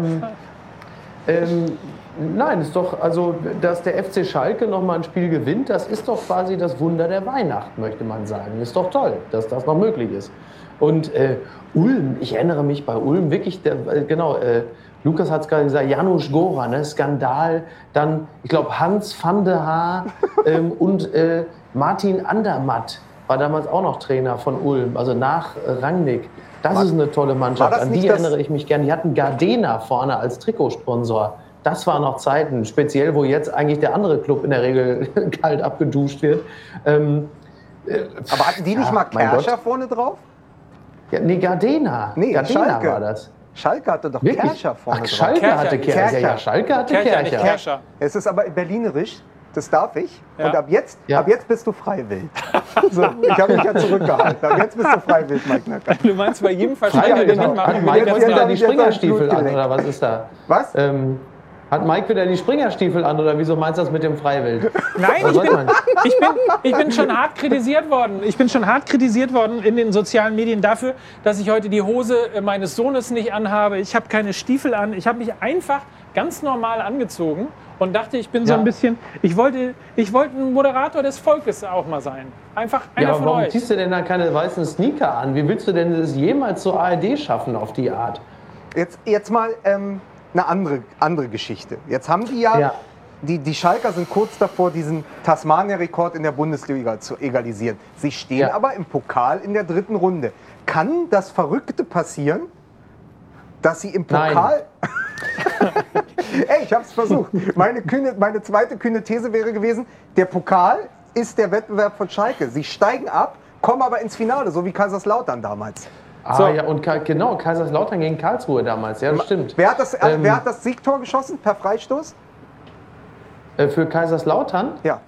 Nein, ist doch, also, dass der FC Schalke nochmal ein Spiel gewinnt, das ist doch quasi das Wunder der Weihnacht, möchte man sagen. Ist doch toll, dass das noch möglich ist. Und Ulm, ich erinnere mich bei Ulm wirklich, Lukas hat es gerade gesagt, Janusz Gora, ne, Skandal, dann, ich glaube, Hans van der Haar und Martin Andermatt. war damals auch noch Trainer von Ulm, also nach Rangnick. Das ist eine tolle Mannschaft, an die erinnere ich mich gerne. Die hatten Gardena vorne als Trikotsponsor. Das waren noch Zeiten, speziell wo jetzt eigentlich der andere Club in der Regel kalt abgeduscht wird. Aber hatten die nicht mal Kercher vorne drauf? Ja, nee, Gardena. Nee, Gardena Schalke war das. Schalke hatte doch Wirklich? Kercher vorne drauf. Schalke hatte Kercher. Ja, Schalke hatte Kercher, nicht Kercher. Kercher. Es ist aber berlinerisch, das darf ich. Ja. Und ab jetzt bist du freiwillig. So, ich habe mich ja zurückgehalten. Ab jetzt bist du freiwillig, Mike Nöcker. Du meinst bei jedem Verschreiber, den ich mache, Hat Mike wieder die Springerstiefel an, oder was ist da? Was? Hat Mike wieder die Springerstiefel an, oder wieso meinst du das mit dem Freiwild? Nein, ich bin schon hart kritisiert worden. Ich bin schon hart kritisiert worden in den sozialen Medien dafür, dass ich heute die Hose meines Sohnes nicht anhabe. Ich habe keine Stiefel an. Ich habe mich einfach ganz normal angezogen und dachte, ich bin so ein bisschen, ich wollte ein Moderator des Volkes auch mal sein. Einfach einer aber von warum euch. ziehst du denn da keine weißen Sneaker an? Wie willst du denn das jemals zur ARD schaffen auf die Art? Jetzt mal eine andere Geschichte. Jetzt haben die die Schalker sind kurz davor, diesen Tasmania-Rekord in der Bundesliga zu egalisieren. Sie stehen aber im Pokal in der 3. Runde. Kann das Verrückte passieren, dass sie im Pokal... Ey, ich hab's versucht. Meine zweite kühne These wäre gewesen, der Pokal ist der Wettbewerb von Schalke. Sie steigen ab, kommen aber ins Finale, so wie Kaiserslautern damals. Ja, und genau, Kaiserslautern gegen Karlsruhe damals, ja, das stimmt. Wer hat das Siegtor geschossen, per Freistoß? Für Kaiserslautern? Ja.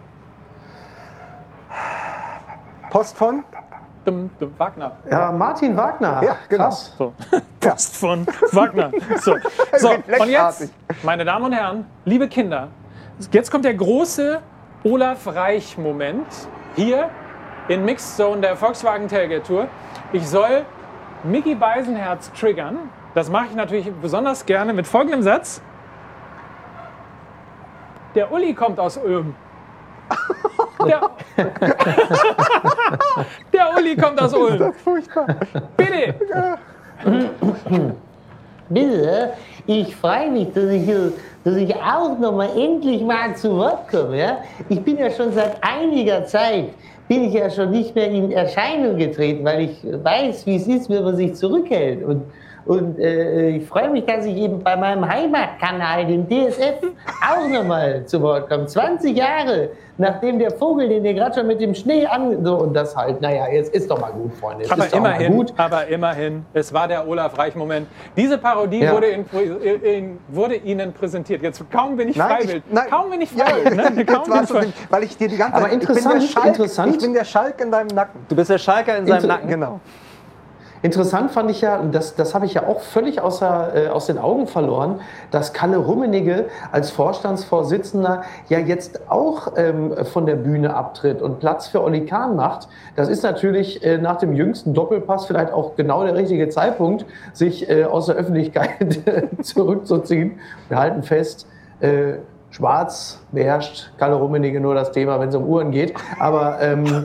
Post von? Wagner. Ja, Martin Wagner. Ja, genau. Krass. So. Post von Wagner. So, und jetzt, meine Damen und Herren, liebe Kinder, jetzt kommt der große Olaf Reich-Moment hier in Mixed Zone der Volkswagen Tailgate Tour. Ich soll Micky Beisenherz triggern. Das mache ich natürlich besonders gerne mit folgendem Satz. Der Uli kommt aus Ulm. Der Uli kommt aus Ulm. Das ist furchtbar. Bitte. Bitte, ich freue mich, dass ich auch noch mal endlich mal zu Wort komme. Ja? Ich bin ja schon seit einiger Zeit schon nicht mehr in Erscheinung getreten, weil ich weiß, wie es ist, wenn man sich zurückhält. Und ich freue mich, dass ich eben bei meinem Heimatkanal, dem DSF, auch noch mal zu Wort komme. 20 Jahre, nachdem der Vogel, den ihr gerade schon mit dem Schnee und das halt, naja, jetzt ist doch mal gut, Freunde. Aber immerhin, es war der Olaf Reich-Moment. Diese Parodie wurde Ihnen präsentiert. Jetzt kaum bin ich freiwillig. Kaum bin ich freiwillig. Weil ich dir die ganze Zeit... Aber interessant. Ich bin der Schalk in deinem Nacken. Du bist der Schalker in seinem Nacken. Genau. Interessant fand ich ja, das habe ich ja auch völlig aus den Augen verloren, dass Kalle Rummenigge als Vorstandsvorsitzender ja jetzt auch von der Bühne abtritt und Platz für Oli Kahn macht. Das ist natürlich nach dem jüngsten Doppelpass vielleicht auch genau der richtige Zeitpunkt, sich aus der Öffentlichkeit zurückzuziehen. Wir halten fest, schwarz beherrscht Kalle Rummenigge nur das Thema, wenn es um Uhren geht. Aber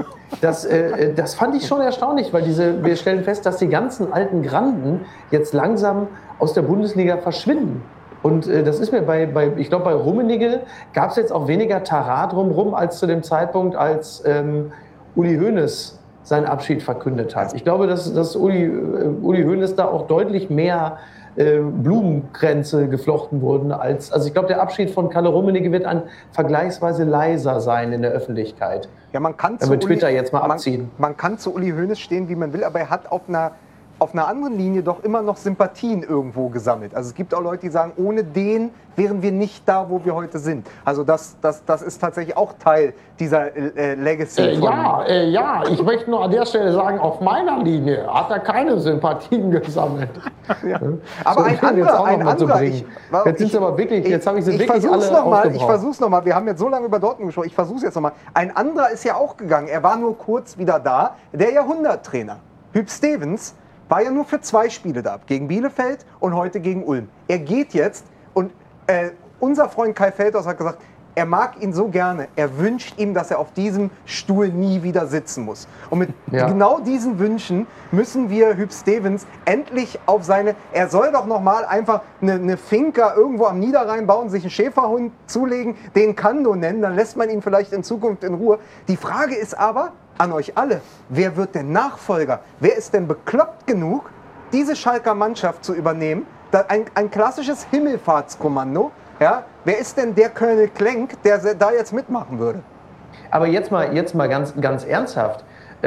das fand ich schon erstaunlich, weil wir stellen fest, dass die ganzen alten Granden jetzt langsam aus der Bundesliga verschwinden. Und das ist mir ich glaube, bei Rummenigge gab es jetzt auch weniger Tara drumherum als zu dem Zeitpunkt, als Uli Hoeneß seinen Abschied verkündet hat. Ich glaube, dass Uli Hoeneß da auch deutlich mehr Blumenkränze geflochten wurden also ich glaube, der Abschied von Kalle Rummenigge wird vergleichsweise leiser sein in der Öffentlichkeit. Ja, man kann Twitter jetzt mal abziehen. Man kann zu Uli Hoeneß stehen, wie man will, aber er hat auf einer anderen Linie doch immer noch Sympathien irgendwo gesammelt. Also es gibt auch Leute, die sagen, ohne den wären wir nicht da, wo wir heute sind. Also das ist tatsächlich auch Teil dieser Legacy. Ja, ich möchte nur an der Stelle sagen, auf meiner Linie hat er keine Sympathien gesammelt. Ja. Aber ein anderer. Jetzt habe ich sie wirklich alle aufgebraucht. Ich versuch's nochmal. Wir haben jetzt so lange über Dortmund gesprochen. Ich versuch's jetzt nochmal. Ein anderer ist ja auch gegangen. Er war nur kurz wieder da. Der Jahrhunderttrainer, Huub Stevens, war ja nur für 2 Spiele da, gegen Bielefeld und heute gegen Ulm. Er geht jetzt und unser Freund Kai Feldhaus hat gesagt, er mag ihn so gerne, er wünscht ihm, dass er auf diesem Stuhl nie wieder sitzen muss. Und mit genau diesen Wünschen müssen wir Huub Stevens endlich er soll doch noch mal einfach eine Finca irgendwo am Niederrhein bauen, sich einen Schäferhund zulegen, den Kando nennen, dann lässt man ihn vielleicht in Zukunft in Ruhe. Die Frage ist aber an euch alle, wer wird denn Nachfolger? Wer ist denn bekloppt genug, diese Schalker Mannschaft zu übernehmen? Ein klassisches Himmelfahrtskommando. Ja? Wer ist denn der Colonel Klenk, der da jetzt mitmachen würde? Aber jetzt mal ganz ernsthaft.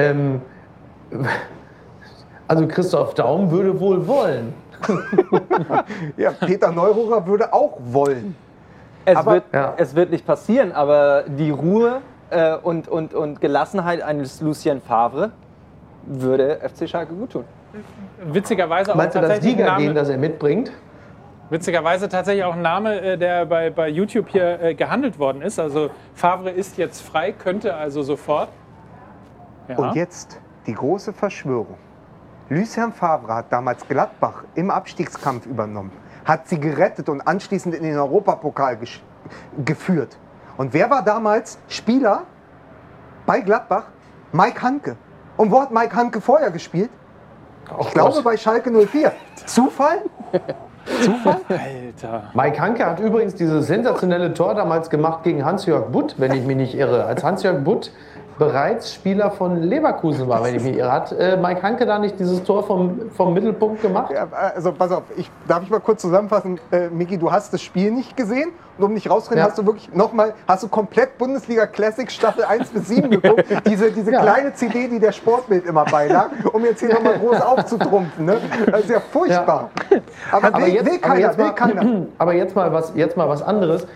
Also Christoph Daum würde wohl wollen. Ja, Peter Neururer würde auch wollen. Es wird nicht passieren, aber die Ruhe und Gelassenheit eines Lucien Favre würde FC Schalke gut tun. Witzigerweise auch Meinst du das tatsächlich Liga-Gen, das er mitbringt? Witzigerweise tatsächlich auch ein Name, der bei YouTube hier gehandelt worden ist. Also Favre ist jetzt frei, könnte also sofort. Ja. Und jetzt die große Verschwörung. Lucien Favre hat damals Gladbach im Abstiegskampf übernommen, hat sie gerettet und anschließend in den Europapokal geführt. Und wer war damals Spieler bei Gladbach? Mike Hanke. Und wo hat Mike Hanke vorher gespielt? Ich glaube bei Schalke 04. Zufall? Zufall? Alter. Mike Hanke hat übrigens dieses sensationelle Tor damals gemacht gegen Hans-Jörg Butt, wenn ich mich nicht irre. Als Hans-Jörg Butt bereits Spieler von Leverkusen war, wenn ich mich irre. Hat Mike Hanke da nicht dieses Tor vom Mittelpunkt gemacht? Ja, also pass auf, darf ich mal kurz zusammenfassen? Miki, du hast das Spiel nicht gesehen und um nicht rauszurennen, hast du wirklich hast du komplett Bundesliga Classic Staffel 1 bis 7 geguckt. Diese kleine CD, die der Sportbild immer beilag, um jetzt hier nochmal groß aufzutrumpfen. Ne? Das ist ja furchtbar. Ja. Aber will keiner. Aber jetzt mal was anderes.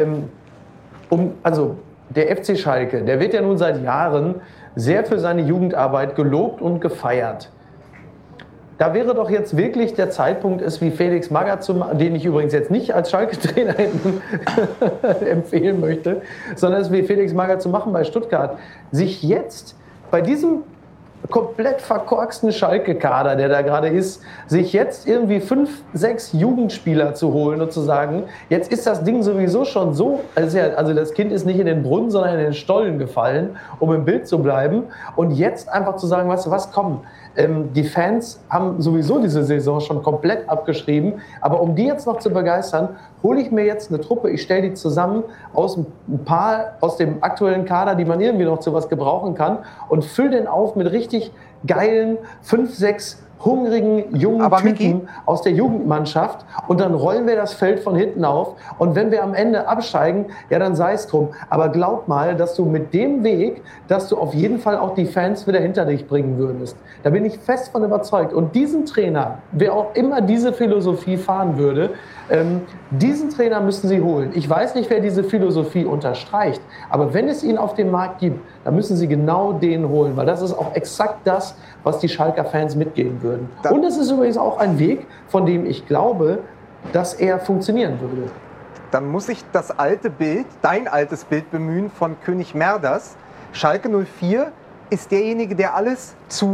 Der FC Schalke, der wird ja nun seit Jahren sehr für seine Jugendarbeit gelobt und gefeiert. Da wäre doch jetzt wirklich der Zeitpunkt, es wie Felix Magath zu machen, den ich übrigens jetzt nicht als Schalke-Trainer empfehlen möchte, sondern es wie Felix Magath zu machen bei Stuttgart, sich jetzt bei diesem komplett verkorksten Schalke-Kader, der da gerade ist, sich jetzt irgendwie 5, 6 Jugendspieler zu holen und zu sagen, jetzt ist das Ding sowieso schon so, also das Kind ist nicht in den Brunnen, sondern in den Stollen gefallen, um im Bild zu bleiben. Und jetzt einfach zu sagen, weißt du was, komm, die Fans haben sowieso diese Saison schon komplett abgeschrieben, aber um die jetzt noch zu begeistern, hole ich mir jetzt eine Truppe, ich stelle die zusammen aus ein paar aus dem aktuellen Kader, die man irgendwie noch zu was gebrauchen kann und fülle den auf mit richtig geilen 5, 6 hungrigen, jungen Typen aus der Jugendmannschaft und dann rollen wir das Feld von hinten auf und wenn wir am Ende absteigen, ja dann sei es drum. Aber glaub mal, dass du mit dem Weg, dass du auf jeden Fall auch die Fans wieder hinter dich bringen würdest. Da bin ich fest von überzeugt. Und diesen Trainer, wer auch immer diese Philosophie fahren würde, diesen Trainer müssen sie holen. Ich weiß nicht, wer diese Philosophie unterstreicht, aber wenn es ihn auf dem Markt gibt, dann müssen sie genau den holen, weil das ist auch exakt das, was die Schalker Fans mitgeben würden. Und es ist übrigens auch ein Weg, von dem ich glaube, dass er funktionieren würde. Dann muss ich das alte Bild, dein altes Bild bemühen von König Merders. Schalke 04 ist derjenige, der alles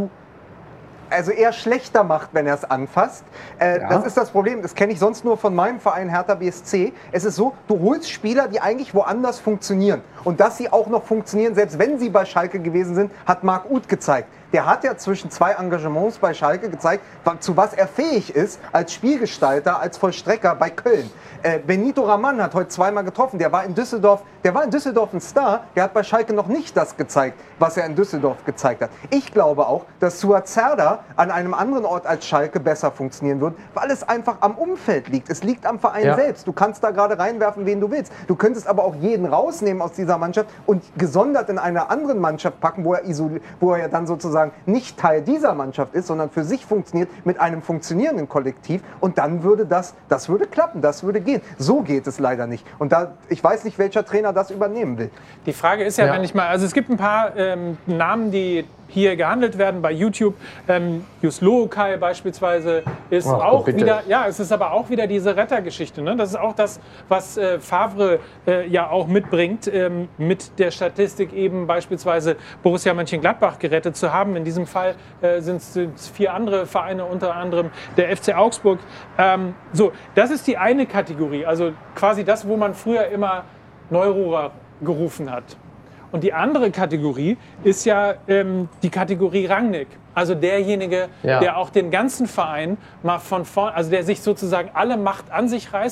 eher schlechter macht, wenn er es anfasst. Das ist das Problem. Das kenne ich sonst nur von meinem Verein Hertha BSC. Es ist so, du holst Spieler, die eigentlich woanders funktionieren. Und dass sie auch noch funktionieren, selbst wenn sie bei Schalke gewesen sind, hat Marc Uth gezeigt. Der hat ja zwischen 2 Engagements bei Schalke gezeigt, zu was er fähig ist als Spielgestalter, als Vollstrecker bei Köln. Benito Raman hat heute 2-mal getroffen. Der war in Düsseldorf ein Star. Der hat bei Schalke noch nicht das gezeigt, was er in Düsseldorf gezeigt hat. Ich glaube auch, dass Suat Serdar an einem anderen Ort als Schalke besser funktionieren wird, weil es einfach am Umfeld liegt. Es liegt am Verein selbst. Du kannst da gerade reinwerfen, wen du willst. Du könntest aber auch jeden rausnehmen aus dieser Mannschaft und gesondert in einer anderen Mannschaft packen, wo er ja dann sozusagen nicht Teil dieser Mannschaft ist, sondern für sich funktioniert mit einem funktionierenden Kollektiv. Und dann würde das würde klappen, das würde gehen. So geht es leider nicht. Und ich weiß nicht, welcher Trainer das übernehmen will. Die Frage ist ja, wenn ich mal, also es gibt ein paar Namen, die hier gehandelt werden bei YouTube. Jus Luhukay beispielsweise ist auch wieder, es ist aber auch wieder diese Rettergeschichte. Ne? Das ist auch das, was Favre ja auch mitbringt, mit der Statistik eben beispielsweise Borussia Mönchengladbach gerettet zu haben. In diesem Fall sind es 4 andere Vereine, unter anderem der FC Augsburg. Das ist die eine Kategorie, also quasi das, wo man früher immer Neururer gerufen hat. Und die andere Kategorie ist ja die Kategorie Rangnick. Also derjenige, der auch den ganzen Verein mal von vorn, also der sich sozusagen alle Macht an sich reißt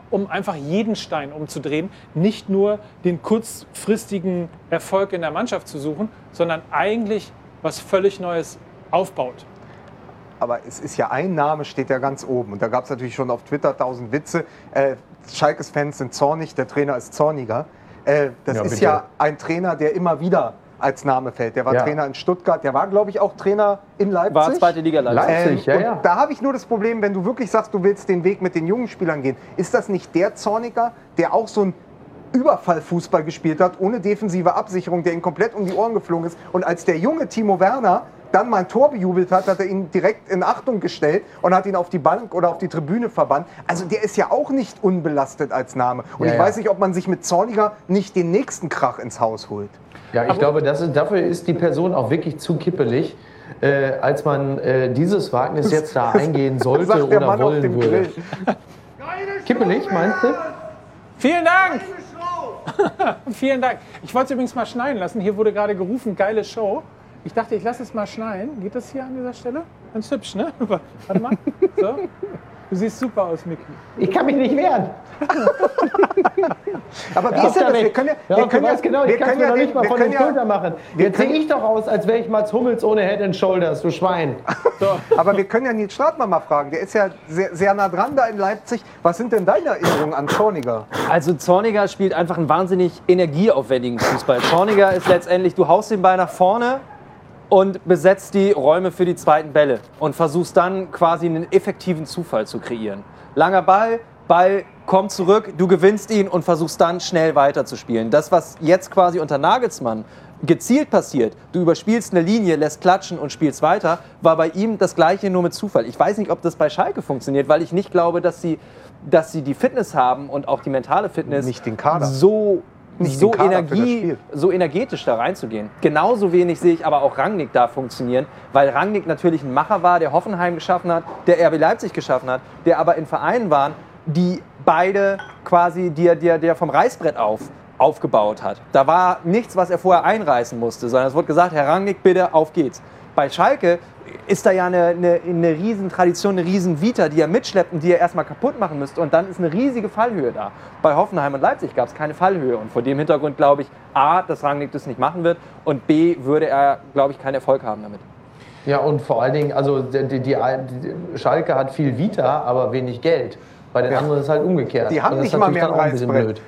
um einfach jeden Stein umzudrehen, nicht nur den kurzfristigen Erfolg in der Mannschaft zu suchen, sondern eigentlich was völlig Neues aufbaut. Aber es ist ja ein Name, steht ja ganz oben. Und da gab es natürlich schon auf Twitter 1000 Witze. Schalkes Fans sind zornig, der Trainer ist zorniger. Das ist ja ein Trainer, der immer wieder als Name fällt. Der war Trainer in Stuttgart, der war, glaube ich, auch Trainer in Leipzig. War zweite Liga Leipzig. Und da habe ich nur das Problem, wenn du wirklich sagst, du willst den Weg mit den jungen Spielern gehen, ist das nicht der Zorniger, der auch so ein Überfallfußball gespielt hat, ohne defensive Absicherung, der ihm komplett um die Ohren geflogen ist. Und als der junge Timo Werner dann mal ein Tor bejubelt hat, hat er ihn direkt in Achtung gestellt und hat ihn auf die Bank oder auf die Tribüne verbannt. Also der ist ja auch nicht unbelastet als Name. Und ich weiß nicht, ob man sich mit Zorniger nicht den nächsten Krach ins Haus holt. Ja, ich glaube, dafür ist die Person auch wirklich zu kippelig, als man dieses Wagnis jetzt da eingehen sollte oder Mann wollen würde. Kippelig, meinst du? Vielen Dank! Vielen Dank. Ich wollte es übrigens mal schneiden lassen. Hier wurde gerade gerufen, geile Show. Ich dachte, ich lasse es mal schneiden. Geht das hier an dieser Stelle? Ganz hübsch, ne? Warte mal. So. Du siehst super aus, Micky. Ich kann mich nicht wehren. Aber wie ist denn das? Wir können ja nicht mal von den Schultern machen. Jetzt sehe ich doch aus, als wäre ich Mats Hummels ohne Head and Shoulders, du Schwein. So. Aber wir können ja Nils Stratmann mal fragen. Der ist ja sehr, sehr nah dran da in Leipzig. Was sind denn deine Erinnerungen an Zorniger? Also Zorniger spielt einfach einen wahnsinnig energieaufwendigen Fußball. Zorniger ist letztendlich, du haust den Ball nach vorne und besetzt die Räume für die zweiten Bälle und versuchst dann quasi einen effektiven Zufall zu kreieren. Langer Ball kommt zurück, du gewinnst ihn und versuchst dann schnell weiterzuspielen. Das, was jetzt quasi unter Nagelsmann gezielt passiert, du überspielst eine Linie, lässt klatschen und spielst weiter, war bei ihm das Gleiche, nur mit Zufall. Ich weiß nicht, ob das bei Schalke funktioniert, weil ich nicht glaube, dass sie die Fitness haben und auch die mentale Fitness nicht den Kader. so energetisch da reinzugehen. Genauso wenig sehe ich aber auch Rangnick da funktionieren, weil Rangnick natürlich ein Macher war, der Hoffenheim geschaffen hat, der RB Leipzig geschaffen hat, der aber in Vereinen waren, die beide quasi, die er vom Reißbrett aufgebaut hat. Da war nichts, was er vorher einreißen musste, sondern es wurde gesagt, Herr Rangnick, bitte, auf geht's. Bei Schalke ist da ja eine riesen Tradition, eine riesen Vita, die er mitschleppt und die er erstmal kaputt machen müsste. Und dann ist eine riesige Fallhöhe da. Bei Hoffenheim und Leipzig gab es keine Fallhöhe. Und vor dem Hintergrund glaube ich, A, dass Rangnick das nicht machen wird und B, würde er, glaube ich, keinen Erfolg haben damit. Ja, und vor allen Dingen, also die Schalke hat viel Vita, aber wenig Geld. Bei den anderen ist es halt umgekehrt. Die haben nicht mal mehr ein Reißbrett.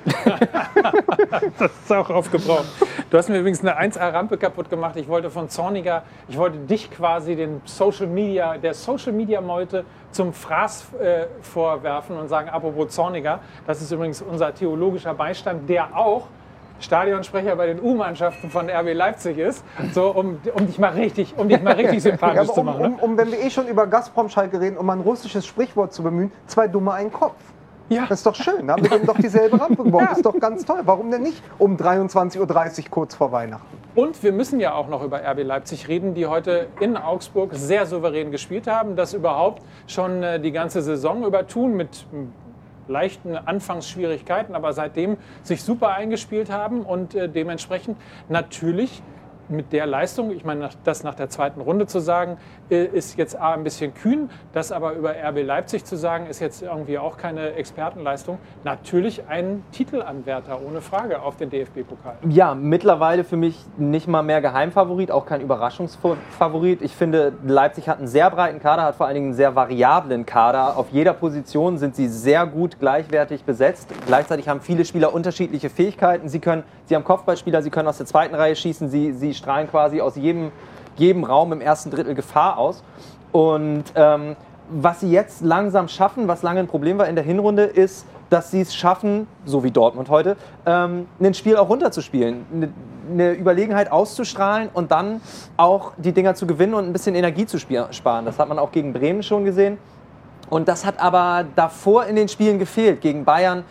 Das ist auch aufgebraucht. Du hast mir übrigens eine 1A-Rampe kaputt gemacht. Ich wollte von Zorniger, ich wollte dich quasi der Social Media Meute zum Fraß vorwerfen und sagen, apropos Zorniger, das ist übrigens unser theologischer Beistand, der auch Stadionsprecher bei den U-Mannschaften von RB Leipzig ist, so, um dich mal richtig sympathisch zu machen. Wenn wir schon über Gazprom Schalke reden, um mal ein russisches Sprichwort zu bemühen, zwei Dumme, ein Kopf. Ja. Das ist doch schön, da haben wir doch dieselbe Rampe gebaut. Das ist doch ganz toll. Warum denn nicht um 23:30 Uhr kurz vor Weihnachten? Und wir müssen ja auch noch über RB Leipzig reden, die heute in Augsburg sehr souverän gespielt haben, das überhaupt schon die ganze Saison über tun mit leichten Anfangsschwierigkeiten, aber seitdem sich super eingespielt haben und dementsprechend natürlich mit der Leistung, ich meine, das nach der zweiten Runde zu sagen, ist jetzt ein bisschen kühn. Das aber über RB Leipzig zu sagen, ist jetzt irgendwie auch keine Expertenleistung. Natürlich ein Titelanwärter, ohne Frage, auf den DFB-Pokal. Ja, mittlerweile für mich nicht mal mehr Geheimfavorit, auch kein Überraschungsfavorit. Ich finde, Leipzig hat einen sehr breiten Kader, hat vor allen Dingen einen sehr variablen Kader. Auf jeder Position sind sie sehr gut gleichwertig besetzt. Gleichzeitig haben viele Spieler unterschiedliche Fähigkeiten. Sie haben Kopfballspieler, sie können aus der zweiten Reihe schießen, sie strahlen quasi aus jedem Raum im ersten Drittel Gefahr aus. Und was sie jetzt langsam schaffen, was lange ein Problem war in der Hinrunde, ist, dass sie es schaffen, so wie Dortmund heute, ein Spiel auch runterzuspielen, eine Überlegenheit auszustrahlen und dann auch die Dinger zu gewinnen und ein bisschen Energie zu sparen. Das hat man auch gegen Bremen schon gesehen. Und das hat aber davor in den Spielen gefehlt. Gegen Bayern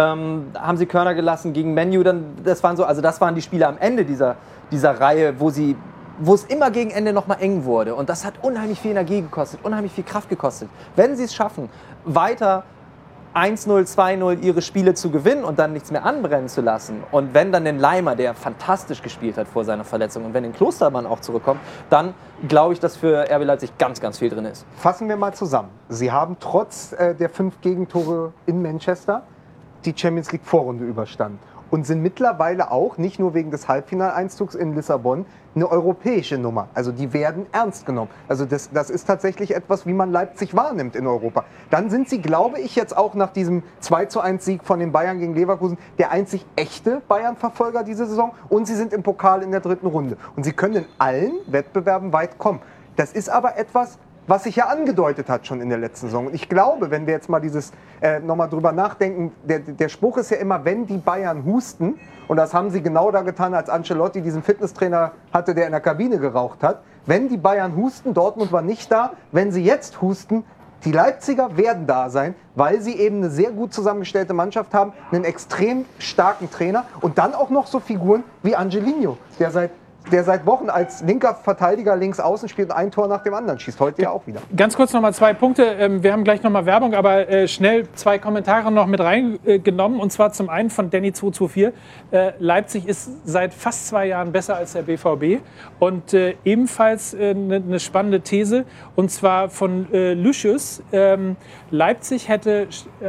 haben sie Körner gelassen, gegen Man U, das waren die Spiele am Ende dieser Reihe, wo es immer gegen Ende noch mal eng wurde. Und das hat unheimlich viel Energie gekostet, unheimlich viel Kraft gekostet. Wenn sie es schaffen, weiter 1-0, 2-0 ihre Spiele zu gewinnen und dann nichts mehr anbrennen zu lassen, und wenn dann den Leimer, der fantastisch gespielt hat vor seiner Verletzung, und wenn den Klostermann auch zurückkommt, dann glaube ich, dass für RB Leipzig ganz, ganz viel drin ist. Fassen wir mal zusammen. Sie haben trotz der 5 Gegentore in Manchester die Champions League Vorrunde überstanden und sind mittlerweile auch, nicht nur wegen des Halbfinaleinzugs in Lissabon, eine europäische Nummer. Also die werden ernst genommen. Also das ist tatsächlich etwas, wie man Leipzig wahrnimmt in Europa. Dann sind sie, glaube ich, jetzt auch nach diesem 2:1-Sieg von den Bayern gegen Leverkusen der einzig echte Bayern-Verfolger diese Saison und sie sind im Pokal in der 3. Runde. Und sie können in allen Wettbewerben weit kommen. Das ist aber etwas, was sich ja angedeutet hat schon in der letzten Saison. Und ich glaube, wenn wir jetzt mal nochmal drüber nachdenken, der Spruch ist ja immer, wenn die Bayern husten, und das haben sie genau da getan, als Ancelotti diesen Fitnesstrainer hatte, der in der Kabine geraucht hat, wenn die Bayern husten, Dortmund war nicht da, wenn sie jetzt husten, die Leipziger werden da sein, weil sie eben eine sehr gut zusammengestellte Mannschaft haben, einen extrem starken Trainer und dann auch noch so Figuren wie Angelino, der seit Wochen als linker Verteidiger links außen spielt und ein Tor nach dem anderen schießt. Heute ja auch wieder. Ganz kurz nochmal 2 Punkte. Wir haben gleich nochmal Werbung, aber schnell 2 Kommentare noch mit reingenommen. Und zwar zum einen von Danny224. Leipzig ist seit fast 2 Jahren besser als der BVB. Und ebenfalls eine spannende These. Und zwar von Lucius. Leipzig hätte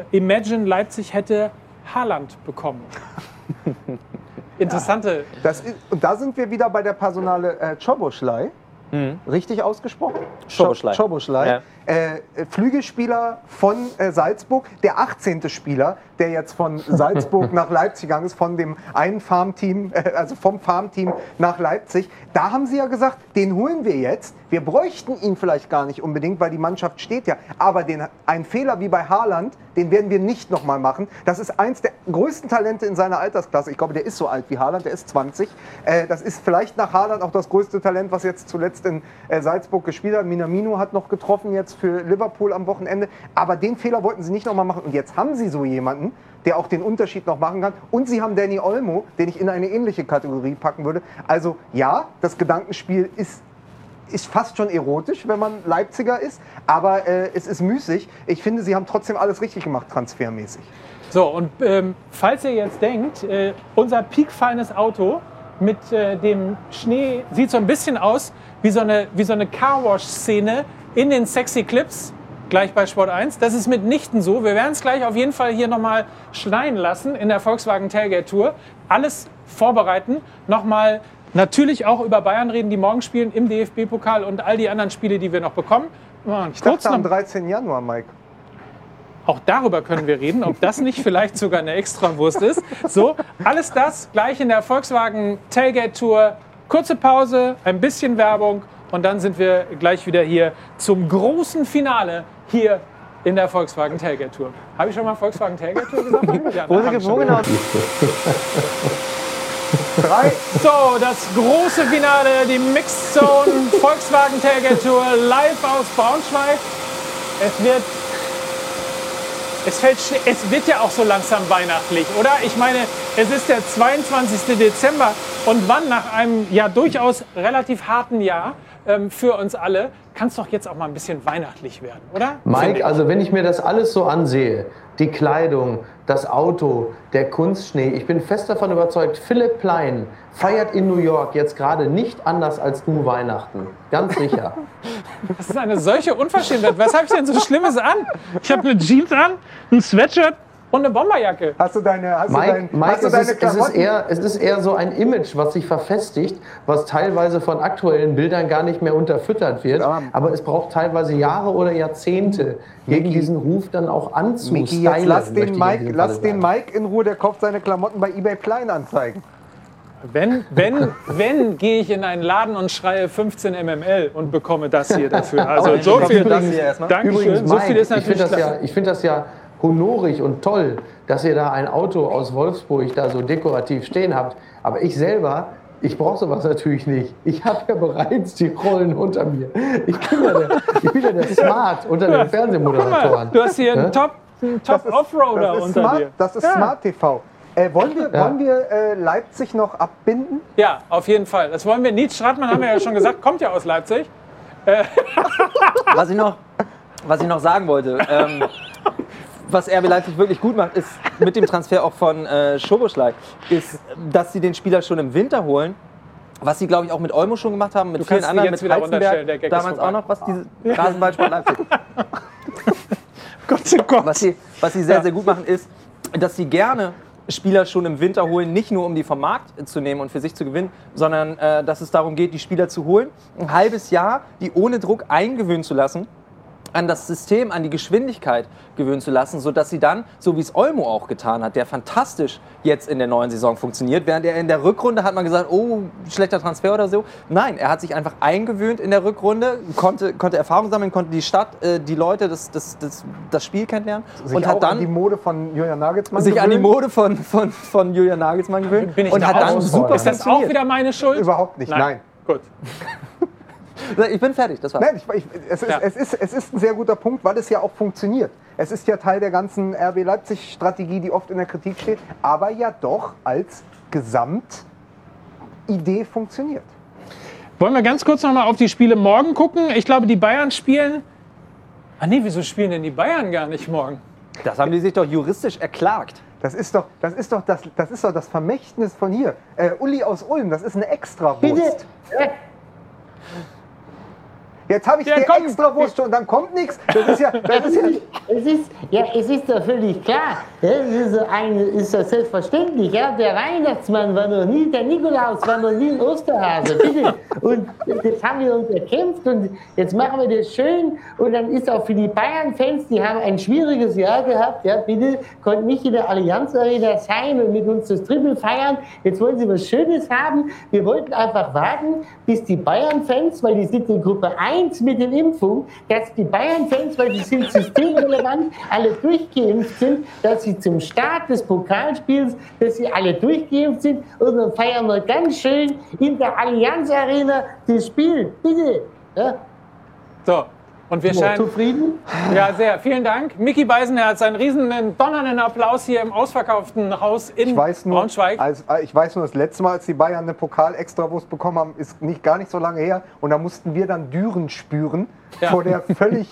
Haaland bekommen. Interessante. Und da sind wir wieder bei der Personale Szoboszlai. Richtig ausgesprochen? Szoboszlai. Ja. Flügelspieler von Salzburg, der 18. Spieler, der jetzt von Salzburg nach Leipzig gegangen ist, von dem einen Farmteam, also vom Farmteam nach Leipzig. Da haben sie ja gesagt, den holen wir jetzt. Wir bräuchten ihn vielleicht gar nicht unbedingt, weil die Mannschaft steht ja. Aber ein Fehler wie bei Haaland, den werden wir nicht nochmal machen. Das ist eins der größten Talente in seiner Altersklasse. Ich glaube, der ist so alt wie Haaland, der ist 20. Das ist vielleicht nach Haaland auch das größte Talent, was jetzt zuletzt in Salzburg gespielt hat. Minamino hat noch getroffen jetzt für Liverpool am Wochenende. Aber den Fehler wollten sie nicht nochmal machen. Und jetzt haben sie so jemanden, der auch den Unterschied noch machen kann. Und sie haben Dani Olmo, den ich in eine ähnliche Kategorie packen würde. Also ja, das Gedankenspiel ist fast schon erotisch, wenn man Leipziger ist, aber es ist müßig. Ich finde, sie haben trotzdem alles richtig gemacht, transfermäßig. So, und falls ihr jetzt denkt, unser piekfeines Auto mit dem Schnee sieht so ein bisschen aus wie so eine Carwash-Szene in den Sexy Clips, gleich bei Sport 1. Das ist mitnichten so. Wir werden es gleich auf jeden Fall hier nochmal schneien lassen in der Volkswagen Tailgate Tour. Alles vorbereiten, nochmal natürlich auch über Bayern reden, die morgen spielen im DFB-Pokal und all die anderen Spiele, die wir noch bekommen. Ich dachte am 13. Januar, Mike. Auch darüber können wir reden, ob das nicht vielleicht sogar eine Extrawurst ist. So, alles das gleich in der Volkswagen Tailgate Tour. Kurze Pause, ein bisschen Werbung und dann sind wir gleich wieder hier zum großen Finale hier in der Volkswagen Tailgate Tour. Habe ich schon mal Volkswagen Tailgate Tour gesagt? Ja, wo genau? 3. So, das große Finale, die Mixed Zone Volkswagen Tailgate Tour live aus Braunschweig. Es wird ja auch so langsam weihnachtlich, oder? Ich meine, es ist der 22. Dezember und wann nach einem ja durchaus relativ harten Jahr für uns alle, kann es doch jetzt auch mal ein bisschen weihnachtlich werden, oder? Mike, also wenn ich mir das alles so ansehe, die Kleidung, das Auto, der Kunstschnee, ich bin fest davon überzeugt, Philipp Plein feiert in New York jetzt gerade nicht anders als du Weihnachten. Ganz sicher. Das ist eine solche Unverschämtheit. Was habe ich denn so Schlimmes an? Ich habe eine Jeans an, ein Sweatshirt und eine Bomberjacke. Hast du deine Klamotten? Es ist eher so ein Image, was sich verfestigt, was teilweise von aktuellen Bildern gar nicht mehr unterfüttert wird. Aber es braucht teilweise Jahre oder Jahrzehnte, gegen diesen Ruf dann auch anzustylen. Jetzt lass den Mike in Ruhe, der kauft seine Klamotten bei eBay Kleinanzeigen. Wenn gehe ich in einen Laden und schreie 15 mml und bekomme das hier dafür. Also so viel. Übrigens, so viel ist natürlich. Ich finde das ja honorig und toll, dass ihr da ein Auto aus Wolfsburg da so dekorativ stehen habt. Aber ich selber, ich brauche sowas natürlich nicht. Ich habe ja bereits die Rollen unter mir. Ich bin ja der Smart unter den Fernsehmoderatoren. Du hast hier einen Top-Offroader unter dir. Das ist Smart TV. Wollen wir Leipzig noch abbinden? Ja, auf jeden Fall. Das wollen wir. Nils Stratmann, haben wir ja schon gesagt, kommt ja aus Leipzig. Was ich noch sagen wollte, was RB Leipzig wirklich gut macht, ist mit dem Transfer auch von Szoboszlai, ist, dass sie den Spieler schon im Winter holen. Was sie, glaube ich, auch mit Olmo schon gemacht haben, mit vielen anderen, mit Heizenberg, damals auch noch, was diese Rasenballsport Leipzig. Gott. Was sie sehr, sehr gut machen, ist, dass sie gerne Spieler schon im Winter holen, nicht nur um die vom Markt zu nehmen und für sich zu gewinnen, sondern dass es darum geht, die Spieler zu holen, ein halbes Jahr die ohne Druck eingewöhnen zu lassen, an das System, an die Geschwindigkeit gewöhnen zu lassen, sodass sie dann, so wie es Olmo auch getan hat, der fantastisch jetzt in der neuen Saison funktioniert, während er in der Rückrunde hat man gesagt, oh, schlechter Transfer oder so. Nein, er hat sich einfach eingewöhnt in der Rückrunde, konnte Erfahrung sammeln, konnte die Stadt, die Leute, das Spiel kennenlernen und hat dann an die Mode von Julian Nagelsmann sich gewöhnt. an die Mode von Julian Nagelsmann gewöhnt Bin ich und da hat dann auch super Ist das auch wieder meine Schuld? Überhaupt nicht, nein. Gut. Ich bin fertig, das war's. Nein, es ist ein sehr guter Punkt, weil es ja auch funktioniert. Es ist ja Teil der ganzen RB Leipzig-Strategie, die oft in der Kritik steht, aber ja doch als Gesamtidee funktioniert. Wollen wir ganz kurz noch mal auf die Spiele morgen gucken? Ich glaube, die Bayern spielen... Ah nee, wieso spielen denn die Bayern gar nicht morgen? Das haben die sich doch juristisch erklagt. Das ist doch das Vermächtnis von hier. Uli aus Ulm, das ist eine Extrawurst. Bitte? Jetzt habe ich die Extrawurst und dann kommt nichts. Es ist doch völlig klar. Ist doch selbstverständlich. Ja? Der Weihnachtsmann war noch nie, der Nikolaus war noch nie ein Osterhase. Bitte. Und das haben wir uns erkämpft und jetzt machen wir das schön. Und dann ist auch für die Bayern-Fans, die haben ein schwieriges Jahr gehabt. Ja, bitte, konnten nicht in der Allianz Arena sein und mit uns das Triple feiern. Jetzt wollen sie was Schönes haben. Wir wollten einfach warten, bis die Bayern-Fans, weil die sind in Gruppe 1 mit den Impfungen, dass die Bayern-Fans, weil sie sind systemrelevant, alle durchgeimpft sind, dass sie zum Start des Pokalspiels, dass sie alle durchgeimpft sind und dann feiern wir ganz schön in der Allianz Arena das Spiel. Bitte. Ja. So. Und wir scheinen zufrieden? Ja, sehr. Vielen Dank. Micky Beisenherz, einen riesen donnernden Applaus hier im ausverkauften Haus in Braunschweig. Ich weiß nur, das letzte Mal, als die Bayern eine Pokal-Extrawurst bekommen haben, ist gar nicht so lange her. Und da mussten wir dann Düren spüren. Ja. Vor der völlig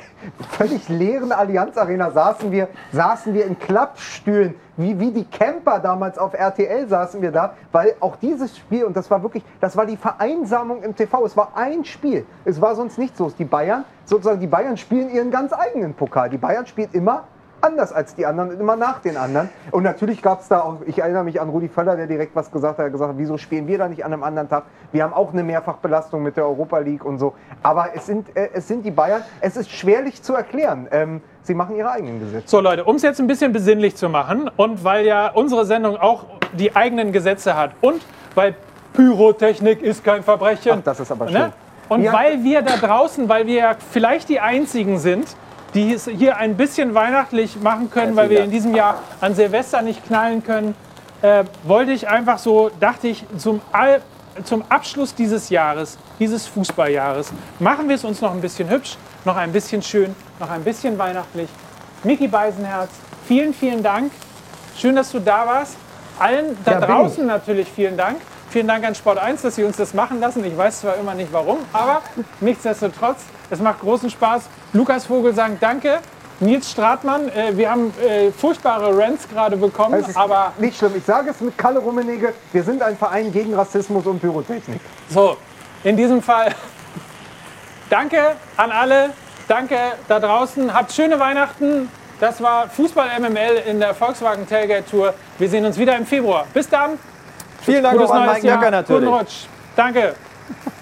leeren Allianz Arena saßen wir in Klappstühlen. Wie die Camper damals auf RTL saßen wir da, weil auch dieses Spiel, und das war die Vereinsamung im TV, es war ein Spiel, es war sonst nichts los. Die Bayern spielen ihren ganz eigenen Pokal. Die Bayern spielt immer anders als die anderen, immer nach den anderen. Und natürlich gab es da auch, ich erinnere mich an Rudi Völler, der direkt was gesagt hat, er hat gesagt, wieso spielen wir da nicht an einem anderen Tag? Wir haben auch eine Mehrfachbelastung mit der Europa League und so. Aber es sind die Bayern, es ist schwerlich zu erklären. Sie machen ihre eigenen Gesetze. So Leute, um es jetzt ein bisschen besinnlich zu machen und weil ja unsere Sendung auch die eigenen Gesetze hat und weil Pyrotechnik ist kein Verbrechen. Ach, das ist aber schön. Ne? Und ja, weil wir da draußen, weil wir ja vielleicht die Einzigen sind, die es hier ein bisschen weihnachtlich machen können, weil wir in diesem Jahr an Silvester nicht knallen können, wollte ich einfach so, dachte ich, zum Abschluss dieses Jahres, dieses Fußballjahres, machen wir es uns noch ein bisschen hübsch, noch ein bisschen schön, noch ein bisschen weihnachtlich. Micky Beisenherz, vielen, vielen Dank. Schön, dass du da warst. Allen da draußen natürlich vielen Dank. Vielen Dank an Sport 1, dass Sie uns das machen lassen. Ich weiß zwar immer nicht warum, aber nichtsdestotrotz, es macht großen Spaß. Lukas Vogelsang, danke. Nils Stratmann, wir haben furchtbare Rants gerade bekommen, aber... Nicht schlimm, ich sage es mit Kalle Rummenigge, wir sind ein Verein gegen Rassismus und Pyrotechnik. So, in diesem Fall danke an alle, danke da draußen, habt schöne Weihnachten. Das war Fußball MML in der Volkswagen Tailgate Tour. Wir sehen uns wieder im Februar. Bis dann. Vielen Dank auch an Mike Nöcker natürlich. Guten Rutsch. Danke.